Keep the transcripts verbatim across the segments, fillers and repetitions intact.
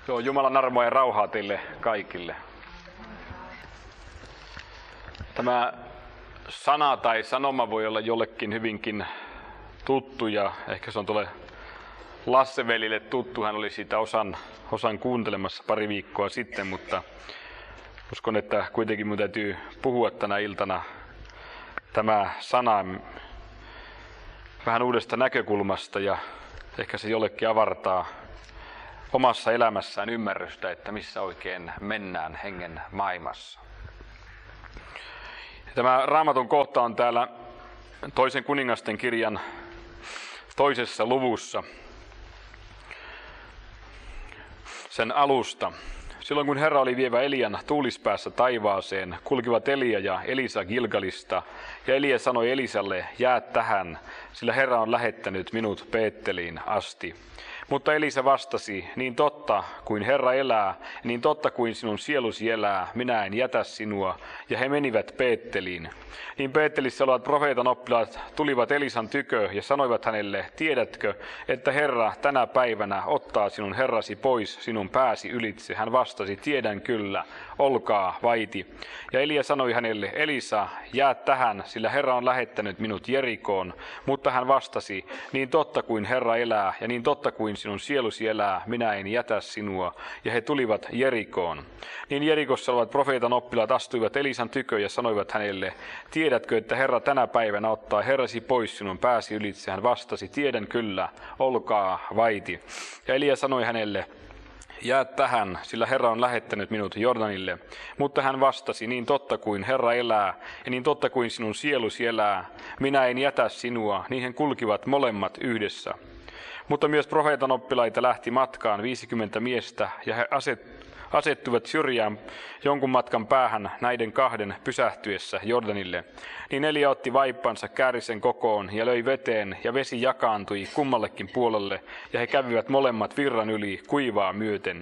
Joo, Jumalan armoa ja rauhaa teille kaikille. Tämä sana tai sanoma voi olla jollekin hyvinkin tuttu ja ehkä se on tuolle Lasse-velille tuttu. Hän oli siitä osan, osan kuuntelemassa pari viikkoa sitten, mutta uskon, että kuitenkin minun täytyy puhua tänä iltana tämä sana vähän uudesta näkökulmasta ja ehkä se jollekin avartaa omassa elämässään ymmärrystä, että missä oikein mennään hengen maailmassa. Tämä Raamatun kohta on täällä toisen kuningasten kirjan toisessa luvussa, sen alusta. Silloin kun Herra oli vievä Elian tuulispäässä taivaaseen, kulkivat Elia ja Elisa Gilgalista, ja Elia sanoi Elisalle, jää tähän, sillä Herra on lähettänyt minut Beetteliin asti. Mutta Elisa vastasi, niin totta kuin Herra elää, niin totta kuin sinun sielusi elää, minä en jätä sinua. Ja he menivät Beetteliin. Niin Beettelissä olevat profeetan oppilaat tulivat Elisan tykö ja sanoivat hänelle, tiedätkö, että Herra tänä päivänä ottaa sinun herrasi pois sinun pääsi ylitse. Hän vastasi, tiedän kyllä, olkaa vaiti. Ja Elia sanoi hänelle, Elisa, jää tähän, sillä Herra on lähettänyt minut Jerikoon. Mutta hän vastasi, niin totta kuin Herra elää, ja niin totta kuin sinun sielusi elää, minä en jätä sinua. Ja he tulivat Jerikoon. Niin Jerikossa olevat profeetan oppilaat astuivat Elisan tykö ja sanoivat hänelle, tiedätkö, että Herra tänä päivänä ottaa herrasi pois sinun pääsi ylitse? Hän vastasi, tiedän kyllä, olkaa vaiti. Ja Elia sanoi hänelle, jää tähän, sillä Herra on lähettänyt minut Jordanille. Mutta hän vastasi, niin totta kuin Herra elää, ja niin totta kuin sinun sielusi elää, minä en jätä sinua. Niin he kulkivat molemmat yhdessä. Mutta myös profeetan oppilaita lähti matkaan viisikymmentä miestä, ja he aset, asettuivat syrjään jonkun matkan päähän näiden kahden pysähtyessä Jordanille. Niin Elia otti vaippansa, kääri sen kokoon ja löi veteen, ja vesi jakaantui kummallekin puolelle, ja he kävivät molemmat virran yli kuivaa myöten.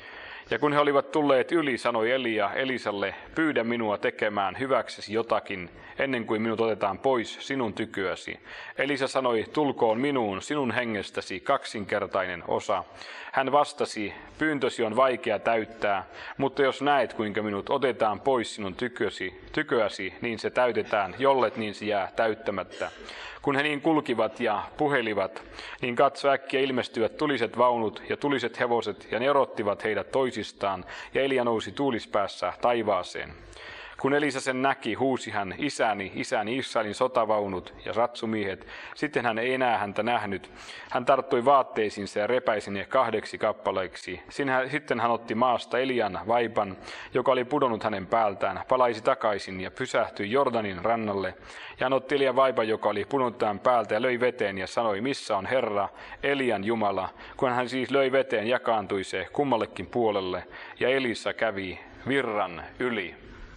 Ja kun he olivat tulleet yli, sanoi Elia Elisalle, pyydä minua tekemään hyväksesi jotakin, ennen kuin minut otetaan pois sinun tyköäsi. Elisa sanoi, tulkoon minuun sinun hengestäsi kaksinkertainen osa. Hän vastasi, pyyntösi on vaikea täyttää, mutta jos näet, kuinka minut otetaan pois sinun tykösi, tyköäsi, niin se täytetään, jollet niin se jää täyttämättä. Kun he niin kulkivat ja puhelivat, niin katso äkkiä ilmestyvät tuliset vaunut ja tuliset hevoset, ja ne erottivat heidät toisistaan, ja Elia nousi tuulispäässä taivaaseen. Kun Elisa sen näki, huusi hän, isäni, isäni, Israelin sotavaunut ja ratsumiehet. Sitten hän ei enää häntä nähnyt. Hän tarttui vaatteisiinsa ja repäisi ne kahdeksi kappaleiksi. Sitten hän otti maasta Elian vaipan, joka oli pudonnut hänen päältään, palaisi takaisin ja pysähtyi Jordanin rannalle. Ja hän otti Elian vaipan, joka oli pudonnut tämän päältä, ja löi veteen ja sanoi, missä on Herra, Elian Jumala. Kun hän siis löi veteen, jakaantui se kummallekin puolelle, ja Elisa kävi virran yli.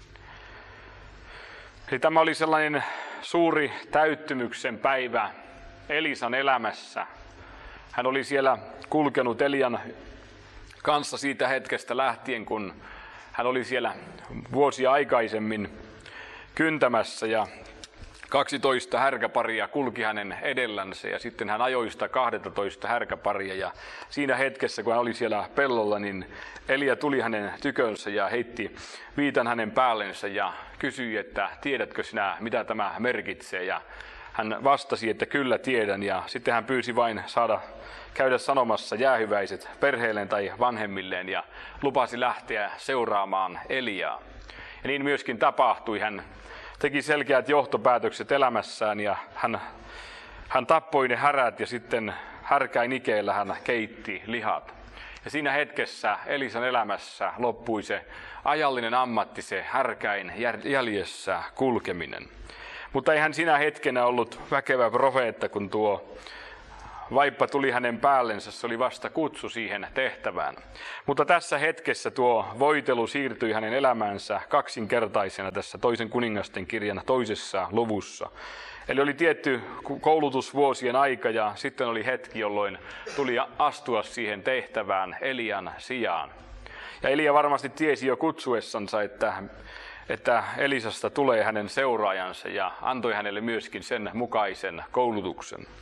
Eli tämä oli sellainen suuri täyttymyksen päivä Elisan elämässä. Hän oli siellä kulkenut Elian kanssa siitä hetkestä lähtien, kun hän oli siellä vuosia aikaisemmin kyntämässä ja kaksitoista härkäparia kulki hänen edellänsä ja sitten hän ajoi sitä kaksitoista härkäparia ja siinä hetkessä, kun hän oli siellä pellolla, niin Elia tuli hänen tykönsä ja heitti viitan hänen päällensä ja kysyi, että tiedätkö sinä, mitä tämä merkitsee, ja hän vastasi, että kyllä tiedän, ja sitten hän pyysi vain saada käydä sanomassa jäähyväiset perheelleen tai vanhemmilleen ja lupasi lähteä seuraamaan Eliaa. Ja niin myöskin tapahtui. Hän teki selkeät johtopäätökset elämässään ja hän, hän tappoi ne härät ja sitten härkäin ikeellä hän keitti lihat. Ja siinä hetkessä Elisan elämässä loppui se ajallinen ammatti, se härkäin jäljessä kulkeminen. Mutta ei hän sinä hetkenä ollut väkevä profeetta, kun tuo vaippa tuli hänen päällensä, se oli vasta kutsu siihen tehtävään. Mutta tässä hetkessä tuo voitelu siirtyi hänen elämäänsä kaksinkertaisena tässä toisen kuningasten kirjan toisessa luvussa. Eli oli tietty koulutusvuosien aika ja sitten oli hetki, jolloin tuli astua siihen tehtävään Elian sijaan. Ja Elia varmasti tiesi jo kutsuessansa, että, että Elisasta tulee hänen seuraajansa ja antoi hänelle myöskin sen mukaisen koulutuksen.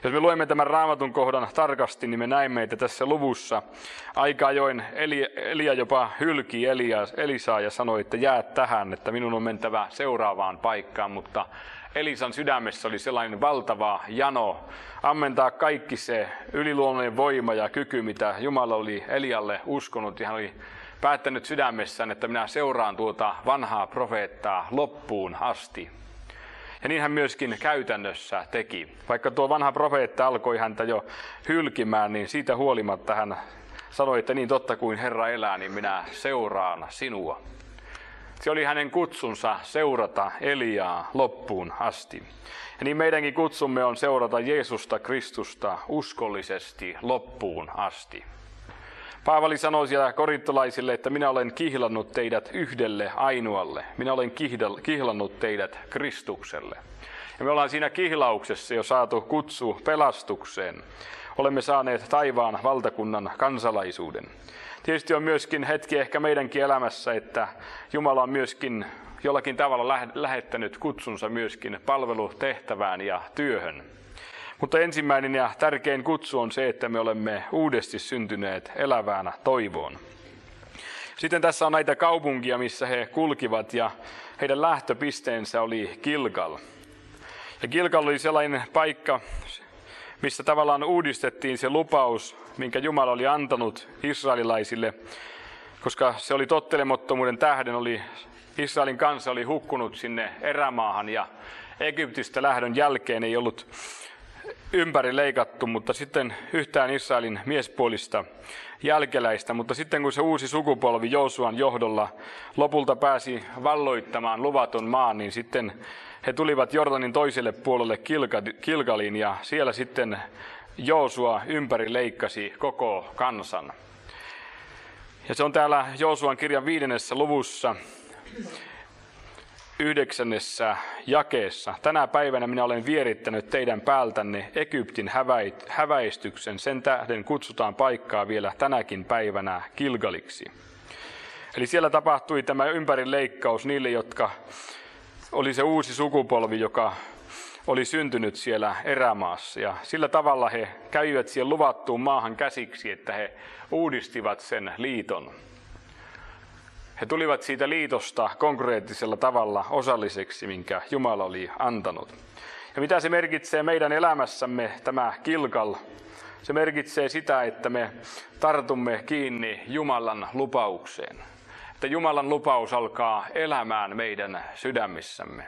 Jos me luemme tämän Raamatun kohdan tarkasti, niin me näemme, että tässä luvussa aika ajoin Elia jopa hylki Elisaa ja sanoi, että jää tähän, että minun on mentävä seuraavaan paikkaan, mutta Elisan sydämessä oli sellainen valtava jano ammentaa kaikki se yliluonnollinen voima ja kyky, mitä Jumala oli Elialle uskonut, ja hän oli päättänyt sydämessään, että minä seuraan tuota vanhaa profeettaa loppuun asti. Ja niin hän myöskin käytännössä teki. Vaikka tuo vanha profeetta alkoi häntä jo hylkimään, niin siitä huolimatta hän sanoi, että niin totta kuin Herra elää, niin minä seuraan sinua. Se oli hänen kutsunsa seurata Eliaa loppuun asti. Ja niin meidänkin kutsumme on seurata Jeesusta Kristusta uskollisesti loppuun asti. Paavali sanoi siellä korintolaisille, että minä olen kihlannut teidät yhdelle ainoalle. Minä olen kihlannut teidät Kristukselle. Ja me ollaan siinä kihlauksessa jo saatu kutsu pelastukseen. Olemme saaneet taivaan valtakunnan kansalaisuuden. Tietysti on myöskin hetki ehkä meidänkin elämässä, että Jumala on myöskin jollakin tavalla lähettänyt kutsunsa myöskin palvelutehtävään ja työhön. Mutta ensimmäinen ja tärkein kutsu on se, että me olemme uudesti syntyneet elävään toivoon. Sitten tässä on näitä kaupunkia, missä he kulkivat, ja heidän lähtöpisteensä oli Gilgal. Ja Gilgal oli sellainen paikka, missä tavallaan uudistettiin se lupaus, minkä Jumala oli antanut israelilaisille, koska se oli tottelemattomuuden tähden, oli, Israelin kansa oli hukkunut sinne erämaahan, ja Egyptistä lähdön jälkeen ei ollut ympäri leikattu, mutta sitten yhtään Israelin miespuolista jälkeläistä. Mutta sitten kun se uusi sukupolvi Joosuan johdolla lopulta pääsi valloittamaan luvatun maan, niin sitten he tulivat Jordanin toiselle puolelle Gilgaliin, ja siellä sitten Joosua ympäri leikkasi koko kansan. Ja se on täällä Joosuan kirjan viidennessä luvussa, yhdeksännessä jakeessa. Tänä päivänä minä olen vierittänyt teidän päältänne Egyptin häväistyksen. Sen tähden kutsutaan paikkaa vielä tänäkin päivänä Gilgaliksi. Eli siellä tapahtui tämä ympärileikkaus niille, jotka oli se uusi sukupolvi, joka oli syntynyt siellä erämaassa. Ja sillä tavalla he kävivät siihen luvattuun maahan käsiksi, että he uudistivat sen liiton. He tulivat siitä liitosta konkreettisella tavalla osalliseksi, minkä Jumala oli antanut. Ja mitä se merkitsee meidän elämässämme, tämä Gilgal? Se merkitsee sitä, että me tartumme kiinni Jumalan lupaukseen. Että Jumalan lupaus alkaa elämään meidän sydämissämme.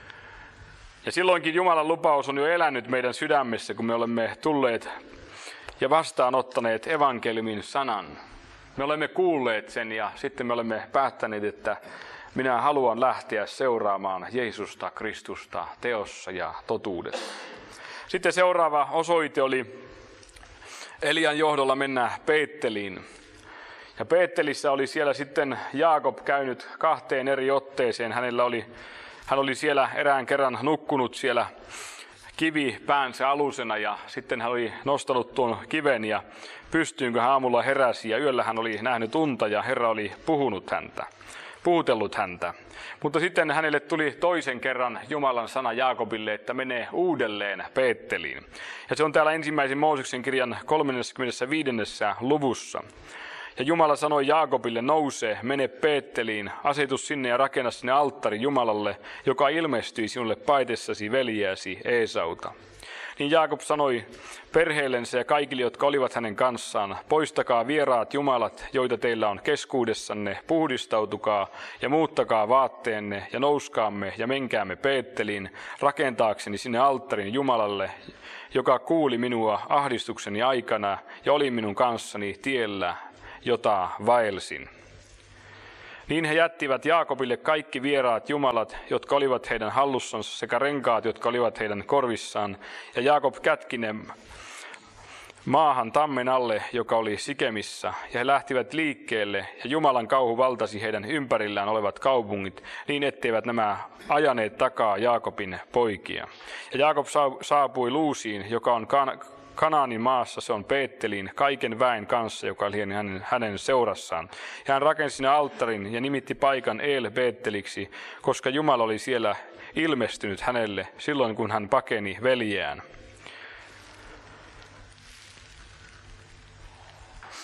Ja silloinkin Jumalan lupaus on jo elänyt meidän sydämessä, kun me olemme tulleet ja vastaanottaneet evankeliumin sanan. Me olemme kuulleet sen ja sitten me olemme päättäneet, että minä haluan lähteä seuraamaan Jeesusta Kristusta teossa ja totuudessa. Sitten seuraava osoite oli Elian johdolla mennä Beetteliin. Ja Beettelissä oli siellä sitten Jaakob käynyt kahteen eri otteeseen. Hänellä oli, hän oli siellä erään kerran nukkunut siellä kivi päänsä alusena, ja sitten hän oli nostanut tuon kiven ja pystyyn, kun hän aamulla heräsi, ja yöllä hän oli nähnyt unta ja Herra oli puhunut häntä, puhutellut häntä. Mutta sitten hänelle tuli toisen kerran Jumalan sana Jaakobille, että menee uudelleen Beetteliin. Ja se on täällä ensimmäisen Mooseksen kirjan kolmaskymmenesviides luvussa. Ja Jumala sanoi Jaakobille, nouse, mene Beetteliin, asetu sinne ja rakenna sinne alttari Jumalalle, joka ilmestyi sinulle paitessasi veljääsi Eesauta. Niin Jaakob sanoi perheellensä ja kaikille, jotka olivat hänen kanssaan, poistakaa vieraat jumalat, joita teillä on keskuudessanne, puhdistautukaa ja muuttakaa vaatteenne ja nouskaamme ja menkäämme Beetteliin rakentaakseni sinne alttarin Jumalalle, joka kuuli minua ahdistukseni aikana ja oli minun kanssani tiellä, jota vaelsin. Niin he jättivät Jaakobille kaikki vieraat jumalat, jotka olivat heidän hallussansa, sekä renkaat, jotka olivat heidän korvissaan. Ja Jaakob kätki ne maahan tammen alle, joka oli Sikemissä. Ja he lähtivät liikkeelle, ja Jumalan kauhu valtasi heidän ympärillään olevat kaupungit, niin etteivät nämä ajaneet takaa Jaakobin poikia. Ja Jaakob saapui Luusiin, joka on kan- Kanaanin maassa, se on Beettelin, kaiken väen kanssa, joka oli hänen, hänen seurassaan. Ja hän rakensi sinne alttarin ja nimitti paikan El Beetteliksi, koska Jumala oli siellä ilmestynyt hänelle silloin, kun hän pakeni veljeään.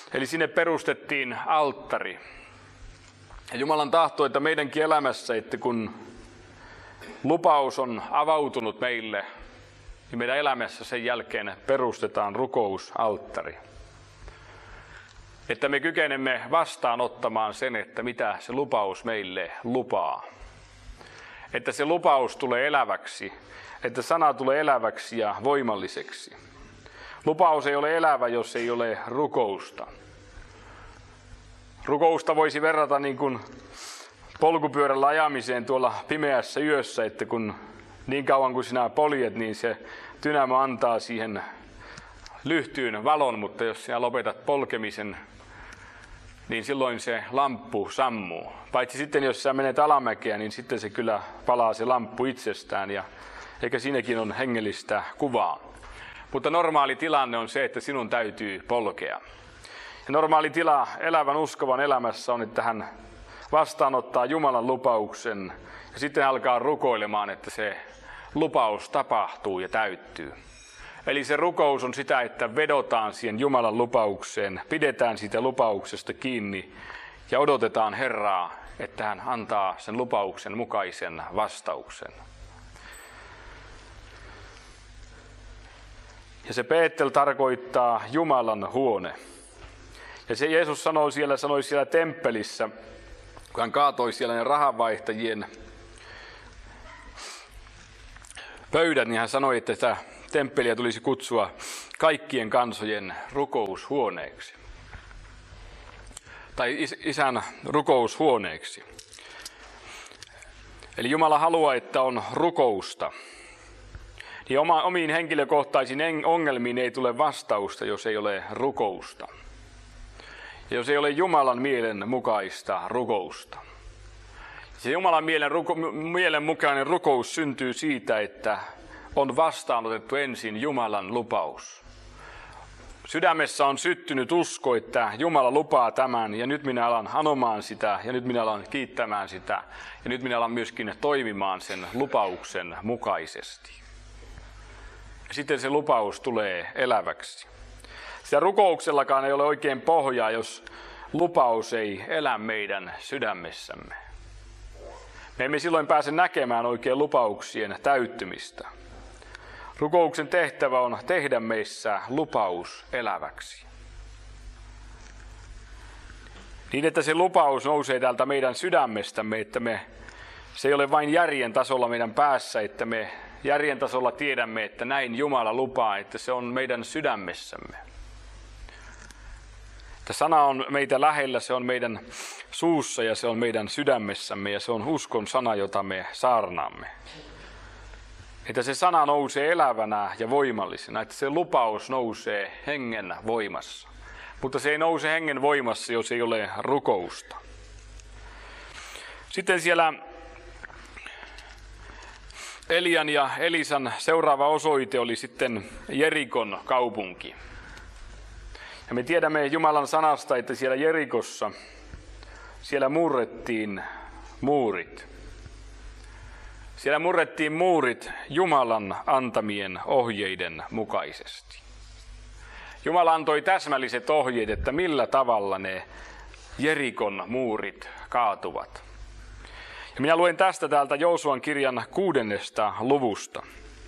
Eli sinne perustettiin alttari. Ja Jumalan tahto, että meidänkin elämässä, että kun lupaus on avautunut meille, niin meidän elämässä sen jälkeen perustetaan rukousalttari. Että me kykenemme vastaanottamaan sen, että mitä se lupaus meille lupaa. Että se lupaus tulee eläväksi, että sana tulee eläväksi ja voimalliseksi. Lupaus ei ole elävä, jos ei ole rukousta. Rukousta voisi verrata niin kuin polkupyörällä ajamiseen tuolla pimeässä yössä, että kun niin kauan kuin sinä poljet, niin se dynamo antaa siihen lyhtyyn valon, mutta jos sinä lopetat polkemisen, niin silloin se lamppu sammuu. Paitsi sitten, jos sä menet alamäkeä, niin sitten se kyllä palaa se lamppu itsestään, ja eikä siinäkin on hengellistä kuvaa. Mutta normaali tilanne on se, että sinun täytyy polkea. Ja normaali tila elävän uskovan elämässä on, että hän vastaanottaa Jumalan lupauksen ja sitten alkaa rukoilemaan, että se lupaus tapahtuu ja täyttyy. Eli se rukous on sitä, että vedotaan siihen Jumalan lupaukseen, pidetään siitä lupauksesta kiinni ja odotetaan Herraa, että hän antaa sen lupauksen mukaisen vastauksen. Ja se Beetel tarkoittaa Jumalan huone. Ja se Jeesus sanoi siellä, sanoi siellä temppelissä, kun hän kaatoi siellä ne rahanvaihtajien pöydät, niin hän sanoi, että tätä temppeliä tulisi kutsua kaikkien kansojen rukoushuoneeksi. Tai isän rukoushuoneeksi. Eli Jumala haluaa, että on rukousta. Niin oma, omiin henkilökohtaisiin ongelmiin ei tule vastausta, jos ei ole rukousta. Ja jos ei ole Jumalan mielen mukaista rukousta. Se Jumalan mielen, ruko, mielen mukainen rukous syntyy siitä, että on vastaanotettu ensin Jumalan lupaus. Sydämessä on syttynyt usko, että Jumala lupaa tämän, ja nyt minä alan anomaan sitä, ja nyt minä alan kiittämään sitä, ja nyt minä alan myöskin toimimaan sen lupauksen mukaisesti. Ja sitten se lupaus tulee eläväksi. Sitä rukouksellakaan ei ole oikein pohjaa, jos lupaus ei elä meidän sydämessämme. Me emme silloin pääse näkemään oikein lupauksien täyttymistä. Rukouksen tehtävä on tehdä meissä lupaus eläväksi. Niin, että se lupaus nousee täältä meidän sydämestämme, että me, se ei ole vain järjen tasolla meidän päässä, että me järjen tasolla tiedämme, että näin Jumala lupaa, että se on meidän sydämessämme. Että sana on meitä lähellä, se on meidän suussa ja se on meidän sydämessämme ja se on uskon sana, jota me saarnaamme. Että se sana nousee elävänä ja voimallisena, että se lupaus nousee hengen voimassa. Mutta se ei nouse hengen voimassa, jos ei ole rukousta. Sitten siellä Elian ja Elisan seuraava osoite oli sitten Jerikon kaupunki. Ja me tiedämme Jumalan sanasta, että siellä Jerikossa, siellä murrettiin muurit. Siellä murrettiin muurit Jumalan antamien ohjeiden mukaisesti. Jumala antoi täsmälliset ohjeet, että millä tavalla ne Jerikon muurit kaatuvat. Ja minä luen tästä täältä Joosuan kirjan kuudennesta luvusta.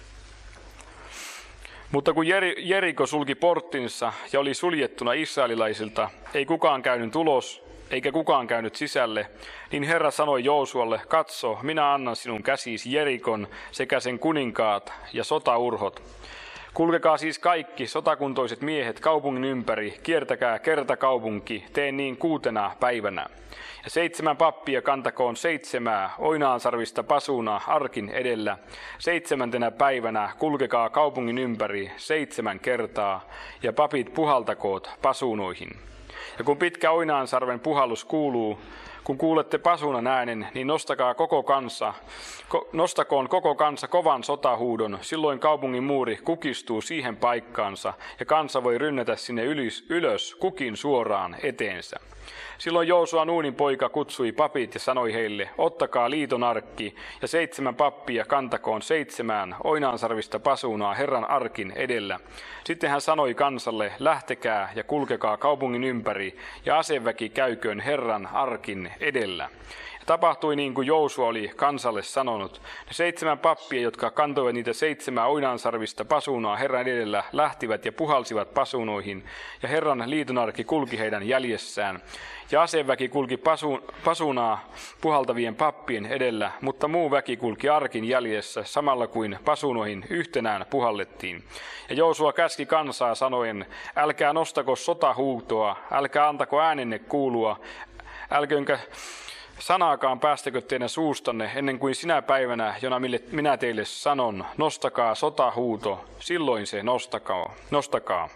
Mutta kun Jeriko sulki porttinsa ja oli suljettuna israelilaisilta, ei kukaan käynyt ulos, eikä kukaan käynyt sisälle, niin Herra sanoi Joosualle, katso, minä annan sinun käsiisi Jerikon sekä sen kuninkaat ja sotaurhot. Kulkekaa siis kaikki sotakuntoiset miehet kaupungin ympäri, kiertäkää kerta kaupunki, teen niin kuutena päivänä. Ja seitsemän pappia kantakoon seitsemää oinaansarvista pasunaa arkin edellä. Seitsemäntenä päivänä kulkekaa kaupungin ympäri seitsemän kertaa, ja papit puhaltakoot pasunoihin. Ja kun pitkä oinaansarven puhallus kuuluu, kun kuulette pasunan äänen, niin nostakaa koko kansa, ko, nostakoon koko kansa kovan sotahuudon. Silloin kaupungin muuri kukistuu siihen paikkaansa ja kansa voi rynnätä sinne ylös, ylös kukin suoraan eteensä. Silloin Joosua Nuunin poika kutsui papit ja sanoi heille, ottakaa liiton arkki ja seitsemän pappia kantakoon seitsemään oinaansarvista pasunaa Herran arkin edellä. Sitten hän sanoi kansalle, lähtekää ja kulkekaa kaupungin ympäri ja aseväki käyköön Herran arkin edellä. Ja tapahtui niin kuin Joosua oli kansalle sanonut. Ne seitsemän pappia, jotka kantoivat niitä seitsemää oinaansarvista pasunaa Herran edellä, lähtivät ja puhalsivat pasunoihin, ja Herran liitonarkki kulki heidän jäljessään. Ja aseväki kulki pasu, pasunaa puhaltavien pappien edellä, mutta muu väki kulki arkin jäljessä samalla kuin pasunoihin yhtenään puhallettiin. Ja Joosua käski kansaa sanoen, älkää nostako sotahuutoa, älkää antako äänenne kuulua, älköönkä sanaakaan päästäkö teidän suustanne ennen kuin sinä päivänä, jona mille minä teille sanon, nostakaa sotahuuto, silloin se nostakaa. nostakaa.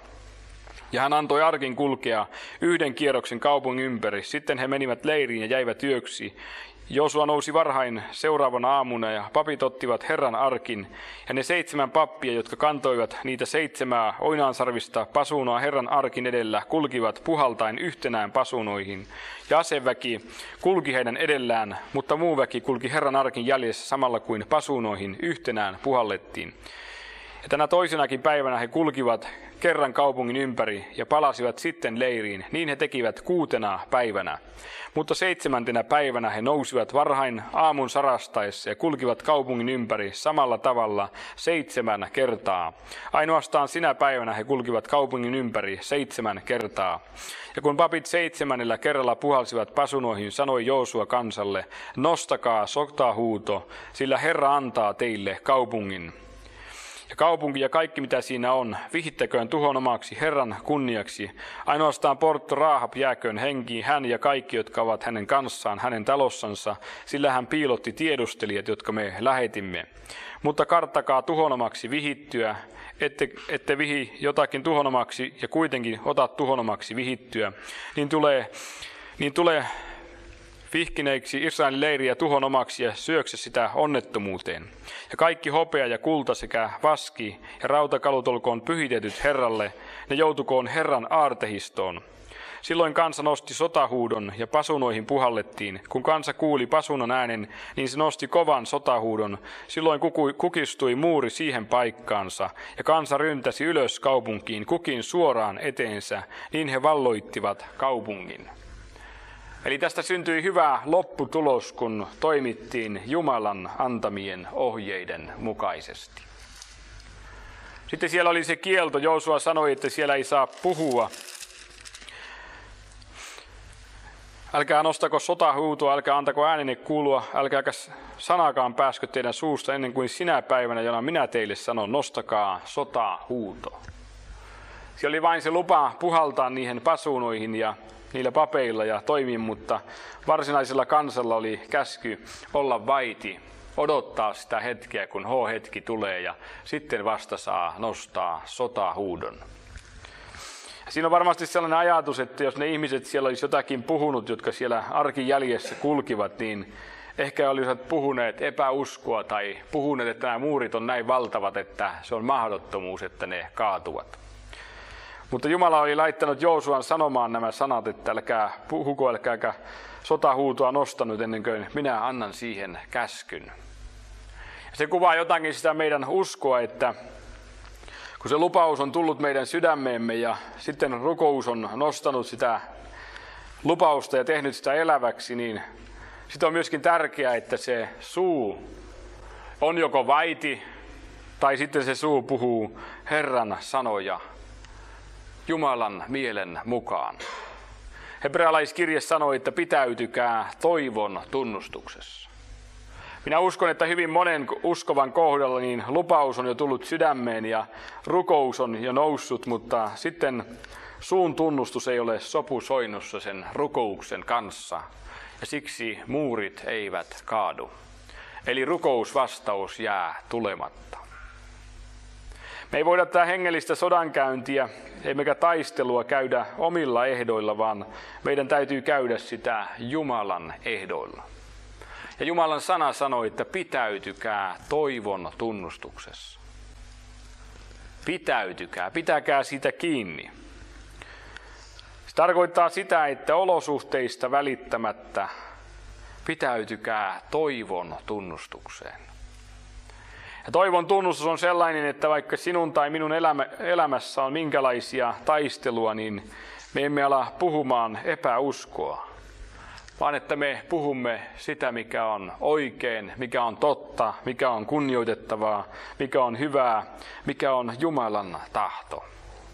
Ja hän antoi arkin kulkea yhden kierroksen kaupungin ympäri. Sitten he menivät leiriin ja jäivät yöksi. Joosua nousi varhain seuraavana aamuna ja papit ottivat Herran arkin. Ja ne seitsemän pappia, jotka kantoivat niitä seitsemää oinaansarvista pasunaa Herran arkin edellä, kulkivat puhaltaen yhtenään pasunoihin. Ja aseväki kulki heidän edellään, mutta muu väki kulki Herran arkin jäljessä samalla kuin pasunoihin yhtenään puhallettiin. Ja tänä toisenakin päivänä he kulkivat kerran kaupungin ympäri ja palasivat sitten leiriin, niin he tekivät kuutena päivänä. Mutta seitsemäntenä päivänä he nousivat varhain aamun sarastaessa ja kulkivat kaupungin ympäri samalla tavalla seitsemän kertaa. Ainoastaan sinä päivänä he kulkivat kaupungin ympäri seitsemän kertaa. Ja kun papit seitsemännellä kerralla puhalsivat pasunoihin, sanoi Joosua kansalle, nostakaa sotahuuto, sillä Herra antaa teille kaupungin. Ja kaupunki ja kaikki mitä siinä on, vihittäköön tuhon omaksi Herran kunniaksi. Ainoastaan portto Raahab jääköön henkiin, hän ja kaikki, jotka ovat hänen kanssaan, hänen talossansa, sillä hän piilotti tiedustelijat, jotka me lähetimme. Mutta karttakaa tuhonomaksi vihittyä, ette, ette vihi jotakin tuhonomaksi ja kuitenkin ota tuhonomaksi vihittyä, niin tulee, niin tulee vihkineiksi Israelin leiriä tuhon omaksi ja syökse sitä onnettomuuteen. Ja kaikki hopea ja kulta sekä vaski ja rautakalut olkoon pyhitetyt Herralle, ne joutukoon Herran aartehistoon. Silloin kansa nosti sotahuudon ja pasunoihin puhallettiin. Kun kansa kuuli pasunan äänen, niin se nosti kovan sotahuudon. Silloin kukistui muuri siihen paikkaansa ja kansa ryntäsi ylös kaupunkiin kukin suoraan eteensä, niin he valloittivat kaupungin. Eli tästä syntyi hyvä lopputulos, kun toimittiin Jumalan antamien ohjeiden mukaisesti. Sitten siellä oli se kielto. Joosua sanoi, että siellä ei saa puhua. Älkää nostako sotahuutoa, älkää antako äänenne kuulua, älkääkä sanakaan pääskö teidän suusta ennen kuin sinä päivänä, jona minä teille sanon, nostakaa sotahuuto. Siellä oli vain se lupa puhaltaa niihin pasunoihin ja niillä papeilla ja toimia, mutta varsinaisella kansalla oli käsky olla vaiti, odottaa sitä hetkeä, kun H-hetki tulee ja sitten vasta saa nostaa sotahuudon. Siinä on varmasti sellainen ajatus, että jos ne ihmiset siellä olisi jotakin puhunut, jotka siellä arkin jäljessä kulkivat, niin ehkä olisivat puhuneet epäuskoa tai puhuneet, että nämä muurit on näin valtavat, että se on mahdottomuus, että ne kaatuvat. Mutta Jumala oli laittanut Joosuan sanomaan nämä sanat, että älkää puhuko, älkääkä sotahuutoa nostanut ennen kuin minä annan siihen käskyn. Se kuvaa jotakin sitä meidän uskoa, että kun se lupaus on tullut meidän sydämeemme ja sitten rukous on nostanut sitä lupausta ja tehnyt sitä eläväksi, niin sitten on myöskin tärkeää, että se suu on joko vaiti tai sitten se suu puhuu Herran sanoja Jumalan mielen mukaan. Hebrealaiskirje sanoi, että pitäytykää toivon tunnustuksessa. Minä uskon, että hyvin monen uskovan kohdalla niin lupaus on jo tullut sydämeen ja rukous on jo noussut, mutta sitten suun tunnustus ei ole sopusoinnussa sen rukouksen kanssa ja siksi muurit eivät kaadu. Eli rukousvastaus jää tulematta. Me ei voida tätä hengellistä sodankäyntiä, emmekä taistelua käydä omilla ehdoilla, vaan meidän täytyy käydä sitä Jumalan ehdoilla. Ja Jumalan sana sanoi, että pitäytykää toivon tunnustuksessa. Pitäytykää, pitäkää siitä kiinni. Se tarkoittaa sitä, että olosuhteista välittämättä pitäytykää toivon tunnustukseen. Ja toivon tunnustus on sellainen, että vaikka sinun tai minun elämä, elämässä on minkälaisia taistelua, niin me emme ala puhumaan epäuskoa, vaan että me puhumme sitä, mikä on oikein, mikä on totta, mikä on kunnioitettavaa, mikä on hyvää, mikä on Jumalan tahto.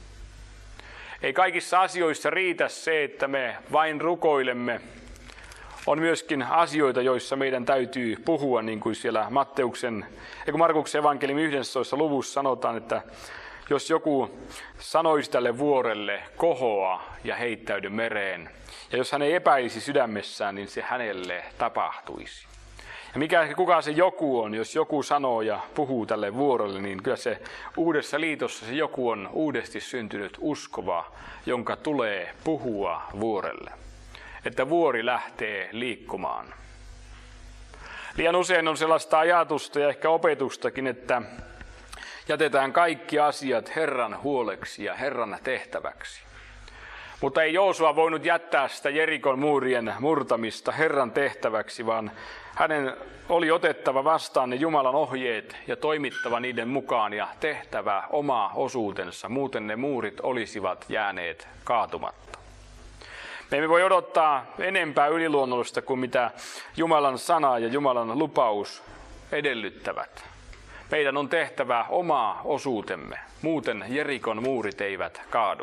Ei kaikissa asioissa riitä se, että me vain rukoilemme. On myöskin asioita, joissa meidän täytyy puhua, niin kuin siellä Matteuksen, eikö Markuksen evankeliumin yhdennentoista luvussa sanotaan, että jos joku sanoisi tälle vuorelle, kohoa ja heittäydy mereen, ja jos hän ei epäilisi sydämessään, niin se hänelle tapahtuisi. Ja mikä kuka se joku on, jos joku sanoo ja puhuu tälle vuorelle, niin kyllä se uudessa liitossa se joku on uudesti syntynyt uskova, jonka tulee puhua vuorelle. Että vuori lähtee liikkumaan. Liian usein on sellaista ajatusta ja ehkä opetustakin, että jätetään kaikki asiat Herran huoleksi ja Herran tehtäväksi. Mutta ei Joosua voinut jättää sitä Jerikon muurien murtamista Herran tehtäväksi, vaan hänen oli otettava vastaan ne Jumalan ohjeet ja toimittava niiden mukaan ja tehtävä oma osuutensa. Muuten ne muurit olisivat jääneet kaatumatta. Me emme voi odottaa enempää yliluonnollista kuin mitä Jumalan sana ja Jumalan lupaus edellyttävät. Meidän on tehtävä oma osuutemme, muuten Jerikon muurit eivät kaadu.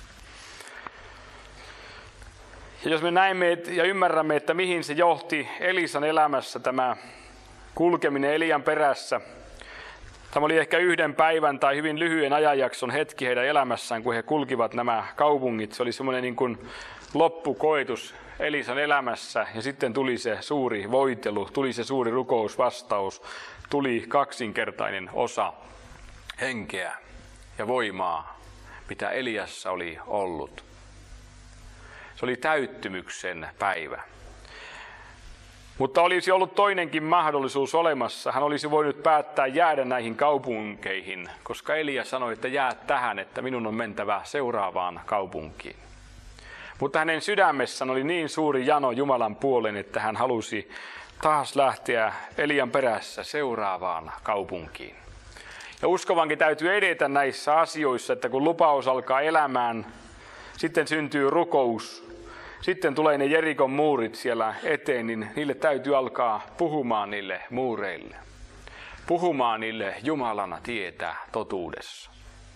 Ja jos me näemme ja ymmärrämme, että mihin se johti Elisan elämässä tämä kulkeminen Elian perässä, tämä oli ehkä yhden päivän tai hyvin lyhyen ajanjakson hetki heidän elämässään, kun he kulkivat nämä kaupungit. Se oli semmoinen niin kuin loppukoitus Elisan elämässä ja sitten tuli se suuri voitelu, tuli se suuri rukousvastaus, tuli kaksinkertainen osa henkeä ja voimaa, mitä Eliassa oli ollut. Se oli täyttymyksen päivä. Mutta olisi ollut toinenkin mahdollisuus olemassa. Hän olisi voinut päättää jäädä näihin kaupunkeihin, koska Elia sanoi, että jää tähän, että minun on mentävä seuraavaan kaupunkiin. Mutta hänen sydämessään oli niin suuri jano Jumalan puolen, että hän halusi taas lähteä Elian perässä seuraavaan kaupunkiin. Ja uskovankin täytyy edetä näissä asioissa, että kun lupaus alkaa elämään, sitten syntyy rukous, sitten tulee ne Jerikon muurit siellä eteen, niin niille täytyy alkaa puhumaan niille muureille. Puhumaan niille Jumalan tietä totuudessa,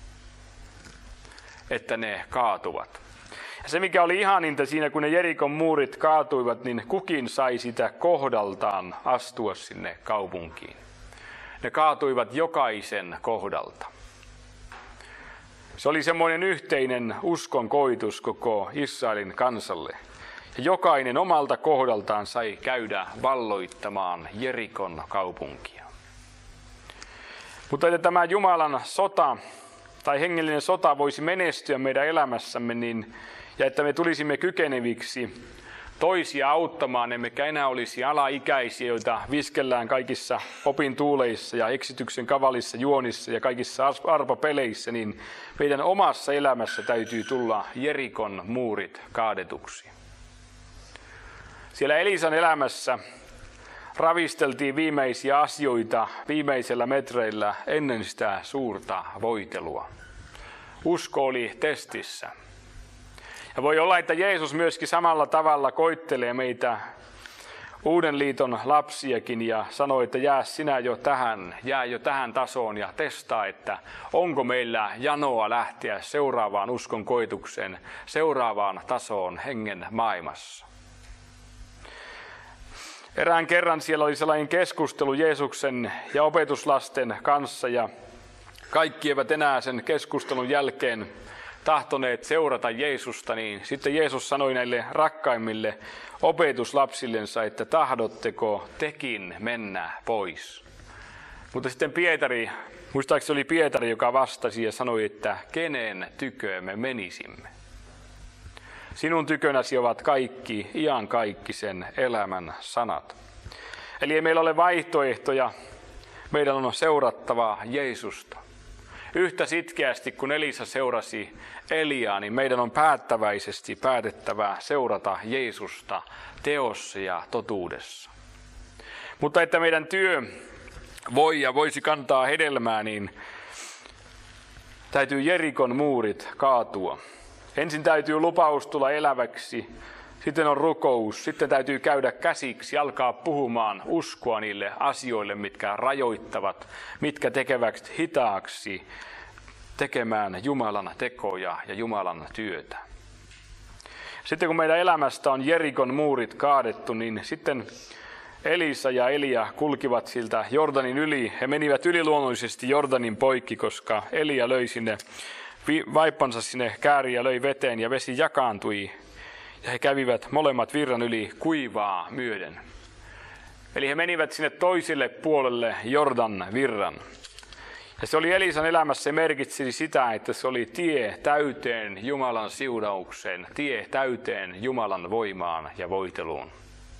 että ne kaatuvat. Ja se mikä oli ihaninta siinä, kun ne Jerikon muurit kaatuivat, niin kukin sai sitä kohdaltaan astua sinne kaupunkiin. Ne kaatuivat jokaisen kohdalta. Se oli semmoinen yhteinen uskon koitus koko Israelin kansalle. Ja jokainen omalta kohdaltaan sai käydä valloittamaan Jerikon kaupunkia. Mutta että tämä Jumalan sota tai hengellinen sota voisi menestyä meidän elämässämme, niin, ja että me tulisimme kykeneviksi toisia auttamaan, emmekä enää olisi alaikäisiä, joita viskellään kaikissa opintuuleissa ja eksityksen kavalissa juonissa ja kaikissa arpapeleissä, niin meidän omassa elämässä täytyy tulla Jerikon muurit kaadetuksi. Siellä Elisan elämässä ravisteltiin viimeisiä asioita viimeisellä metreillä ennen sitä suurta voitelua. Usko oli testissä. Ja voi olla, että Jeesus myöskin samalla tavalla koittelee meitä uuden liiton lapsiakin ja sanoo, että jää sinä jo tähän, jää jo tähän tasoon ja testaa, että onko meillä janoa lähteä seuraavaan uskon koitukseen, seuraavaan tasoon hengen maailmassa. Erään kerran siellä oli sellainen keskustelu Jeesuksen ja opetuslasten kanssa ja kaikki eivät enää sen keskustelun jälkeen tahtoneet seurata Jeesusta, niin sitten Jeesus sanoi näille rakkaimmille opetuslapsillensa, että tahdotteko tekin mennä pois. Mutta sitten Pietari Muistaakseni oli Pietari, joka vastasi ja sanoi, että kenen tykö me menisimme? Sinun tykönäsi ovat kaikki, iankaikkisen elämän sanat. Eli ei meillä ole vaihtoehtoja, meidän on seurattava Jeesusta. Yhtä sitkeästi kun Elisa seurasi Eliaa, niin meidän on päättäväisesti päätettävä seurata Jeesusta teossa ja totuudessa. Mutta että meidän työ voi ja voisi kantaa hedelmää, niin täytyy Jerikon muurit kaatua. Ensin täytyy lupaus tulla eläväksi, sitten on rukous, sitten täytyy käydä käsiksi, alkaa puhumaan uskoa niille asioille, mitkä rajoittavat, mitkä tekevät hitaaksi tekemään Jumalan tekoja ja Jumalan työtä. Sitten kun meidän elämästä on Jerikon muurit kaadettu, niin sitten Elisa ja Elia kulkivat siltä Jordanin yli. He menivät yliluonnollisesti Jordanin poikki, koska Elia löi sinne vaippansa sinne kääriin ja löi veteen ja vesi jakaantui. Ja he kävivät molemmat virran yli kuivaa myöden. Eli he menivät sinne toiselle puolelle Jordan virran. Ja se oli Elisan elämässä, se merkitsi sitä, että se oli tie täyteen Jumalan siunaukseen, tie täyteen Jumalan voimaan ja voiteluun.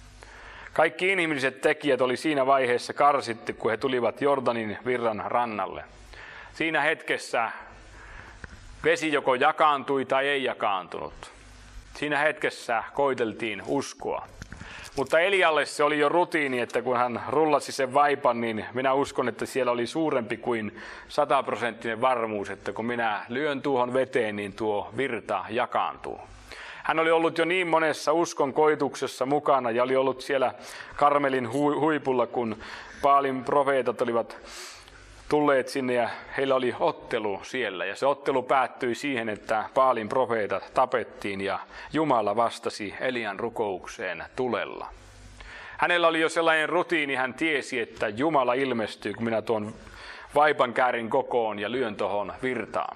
Kaikki inhimilliset tekijät oli siinä vaiheessa karsittu, kun he tulivat Jordanin virran rannalle. Siinä hetkessä vesi joko jakaantui tai ei jakaantunut. Siinä hetkessä koiteltiin uskoa. Mutta Elialle se oli jo rutiini, että kun hän rullasi sen vaipan, niin minä uskon, että siellä oli suurempi kuin sataprosenttinen varmuus, että kun minä lyön tuohon veteen, niin tuo virta jakaantuu. Hän oli ollut jo niin monessa uskon koituksessa mukana ja oli ollut siellä Karmelin huipulla, kun Baalin profeetat olivat tulleet sinne ja heillä oli ottelu siellä. Ja se ottelu päättyi siihen, että Baalin profeetat tapettiin ja Jumala vastasi Elian rukoukseen tulella. Hänellä oli jo sellainen rutiini, hän tiesi, että Jumala ilmestyy, kun minä tuon vaipan käärin kokoon ja lyön tuohon virtaan.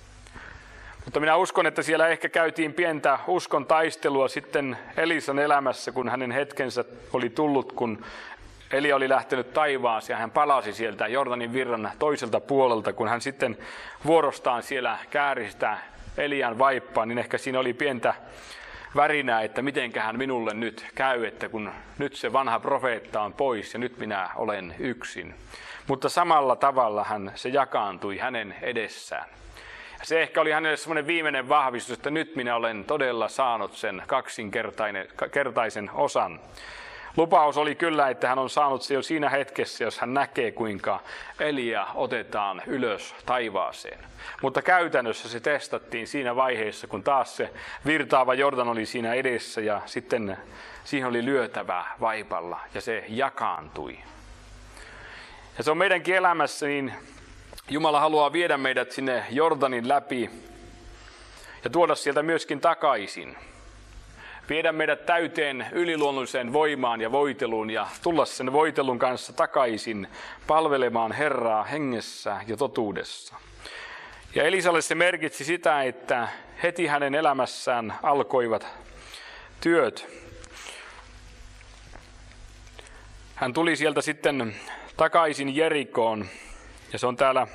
Mutta minä uskon, että siellä ehkä käytiin pientä uskon taistelua sitten Elisan elämässä, kun hänen hetkensä oli tullut, kun Elia oli lähtenyt taivaaseen ja hän palasi sieltä Jordanin virran toiselta puolelta, kun hän sitten vuorostaan siellä kääri sitä Elian vaippaa, niin ehkä siinä oli pientä värinää, että mitenköhän minulle nyt käy, että kun nyt se vanha profeetta on pois ja nyt minä olen yksin. Mutta samalla tavalla hän, se jakaantui hänen edessään. Se ehkä oli hänelle semmoinen viimeinen vahvistus, että nyt minä olen todella saanut sen kaksinkertaisen osan. Lupaus oli kyllä, että hän on saanut se jo siinä hetkessä, jos hän näkee, kuinka Elia otetaan ylös taivaaseen. Mutta käytännössä se testattiin siinä vaiheessa, kun taas se virtaava Jordan oli siinä edessä ja sitten siihen oli lyötävä vaipalla ja se jakaantui. Ja se on meidänkin elämässä, niin Jumala haluaa viedä meidät sinne Jordanin läpi ja tuoda sieltä myöskin takaisin. Viedä meidät täyteen yliluonnolliseen voimaan ja voiteluun ja tulla sen voitelun kanssa takaisin palvelemaan Herraa hengessä ja totuudessa. Ja Elisalle se merkitsi sitä, että heti hänen elämässään alkoivat työt. Hän tuli sieltä sitten takaisin Jerikoon ja se on täällä,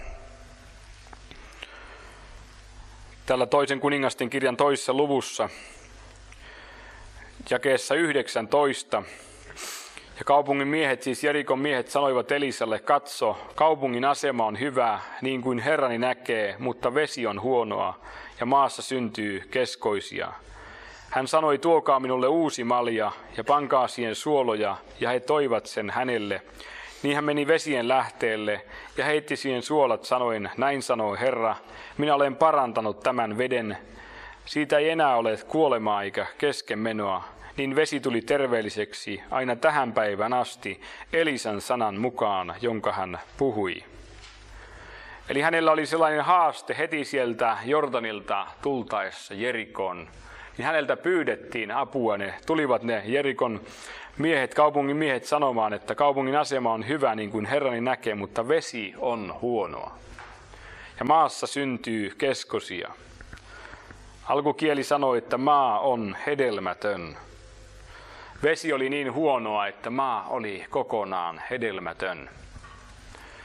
täällä toisen kuningasten kirjan toisessa luvussa. Jakeessa yhdeksäntoista. Ja kaupungin miehet, siis Jerikon miehet, sanoivat Elisalle, katso, kaupungin asema on hyvä, niin kuin Herrani näkee, mutta vesi on huonoa, ja maassa syntyy keskoisia. Hän sanoi, tuokaa minulle uusi malja, ja pankaa siihen suoloja, ja he toivat sen hänelle. Niin hän meni vesien lähteelle, ja heitti siihen suolat sanoen, näin sanoi Herra, minä olen parantanut tämän veden. Siitä ei enää ole kuolemaa eikä keskenmenoa, niin vesi tuli terveelliseksi aina tähän päivään asti Elisan sanan mukaan, jonka hän puhui. Eli hänellä oli sellainen haaste heti sieltä Jordanilta tultaessa Jerikoon, niin häneltä pyydettiin apua. Ne tulivat ne Jerikon miehet, kaupungin miehet sanomaan, että kaupungin asema on hyvä niin kuin Herrani näkee, mutta vesi on huonoa. Ja maassa syntyy keskosia. Alkukieli sanoi, että maa on hedelmätön. Vesi oli niin huonoa, että maa oli kokonaan hedelmätön.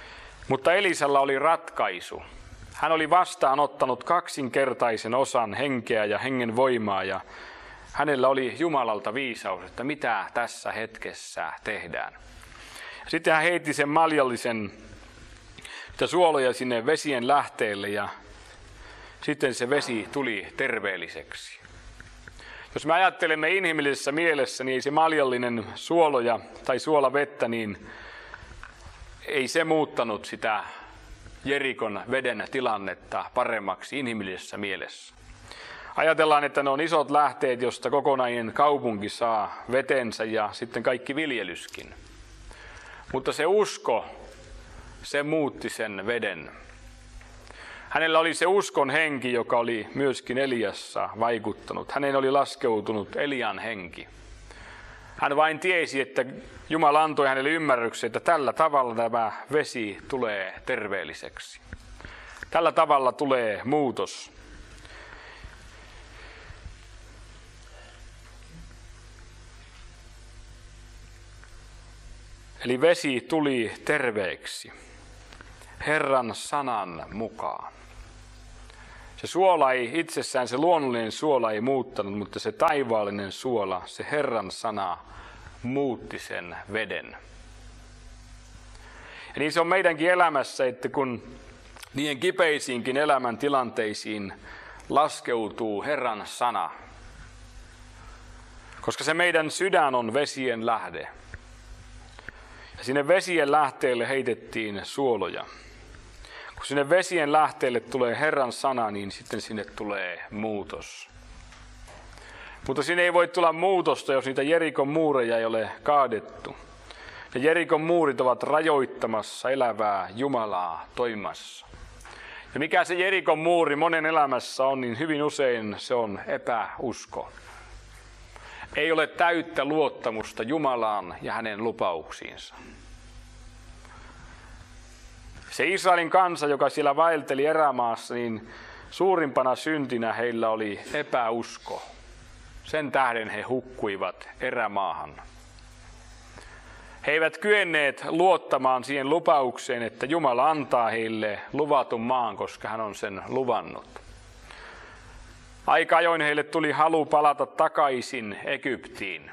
Mutta Elisalla oli ratkaisu. Hän oli vastaanottanut kaksinkertaisen osan henkeä ja hengen voimaa ja hänellä oli Jumalalta viisaus, että mitä tässä hetkessä tehdään. Sitten hän heitti sen maljallisen suoloja sinne vesien lähteelle ja sitten se vesi tuli terveelliseksi. Jos me ajattelemme inhimillisessä mielessä, niin ei se maljallinen suoloja tai suolavettä, niin ei se muuttanut sitä Jerikon veden tilannetta paremmaksi inhimillisessä mielessä. Ajatellaan, että ne on isot lähteet, josta kokonainen kaupunki saa vetensä ja sitten kaikki viljelyskin. Mutta se usko, se muutti sen veden. Hänellä oli se uskon henki, joka oli myöskin Eliassa vaikuttanut. Häneen oli laskeutunut Elian henki. Hän vain tiesi, että Jumala antoi hänelle ymmärryksen, että tällä tavalla tämä vesi tulee terveelliseksi. Tällä tavalla tulee muutos. Eli vesi tuli terveeksi Herran sanan mukaan. Se suola ei itsessään, se luonnollinen suola ei muuttanut, mutta se taivaallinen suola, se Herran sana, muutti sen veden. Ja niin se on meidänkin elämässä, että kun niihin kipeisiinkin elämän tilanteisiin laskeutuu Herran sana, koska se meidän sydän on vesien lähde. Ja sinne vesien lähteelle heitettiin suoloja. Kun sinne vesien lähteelle tulee Herran sana, niin sitten sinne tulee muutos. Mutta sinne ei voi tulla muutosta, jos niitä Jerikon muureja ei ole kaadettu. Ja Jerikon muurit ovat rajoittamassa elävää Jumalaa toimimassa. Ja mikä se Jerikon muuri monen elämässä on, niin hyvin usein se on epäusko. Ei ole täyttä luottamusta Jumalaan ja hänen lupauksiinsa. Se Israelin kansa, joka siellä vaelteli erämaassa, niin suurimpana syntinä heillä oli epäusko. Sen tähden he hukkuivat erämaahan. He eivät kyenneet luottamaan siihen lupaukseen, että Jumala antaa heille luvatun maan, koska hän on sen luvannut. Aika ajoin heille tuli halu palata takaisin Egyptiin.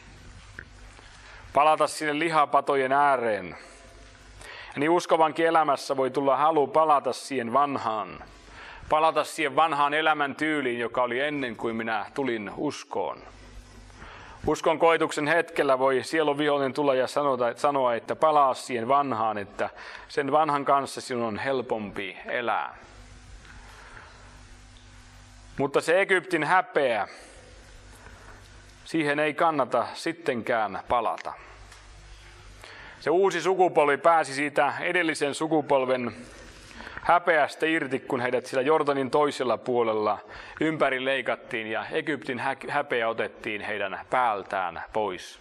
Palata sinne lihapatojen ääreen. Ja niin uskovankin elämässä voi tulla halu palata siihen vanhaan. Palata siihen vanhaan elämän tyyliin, joka oli ennen kuin minä tulin uskoon. Uskon koetuksen hetkellä voi sielun vihollinen tulla ja sanoa, että palaa siihen vanhaan, että sen vanhan kanssa sinun on helpompi elää. Mutta se Egyptin häpeä, siihen ei kannata sittenkään palata. Se uusi sukupolvi pääsi siitä edellisen sukupolven häpeästä irti, kun heidät sillä Jordanin toisella puolella ympäri leikattiin ja Egyptin häpeä otettiin heidän päältään pois.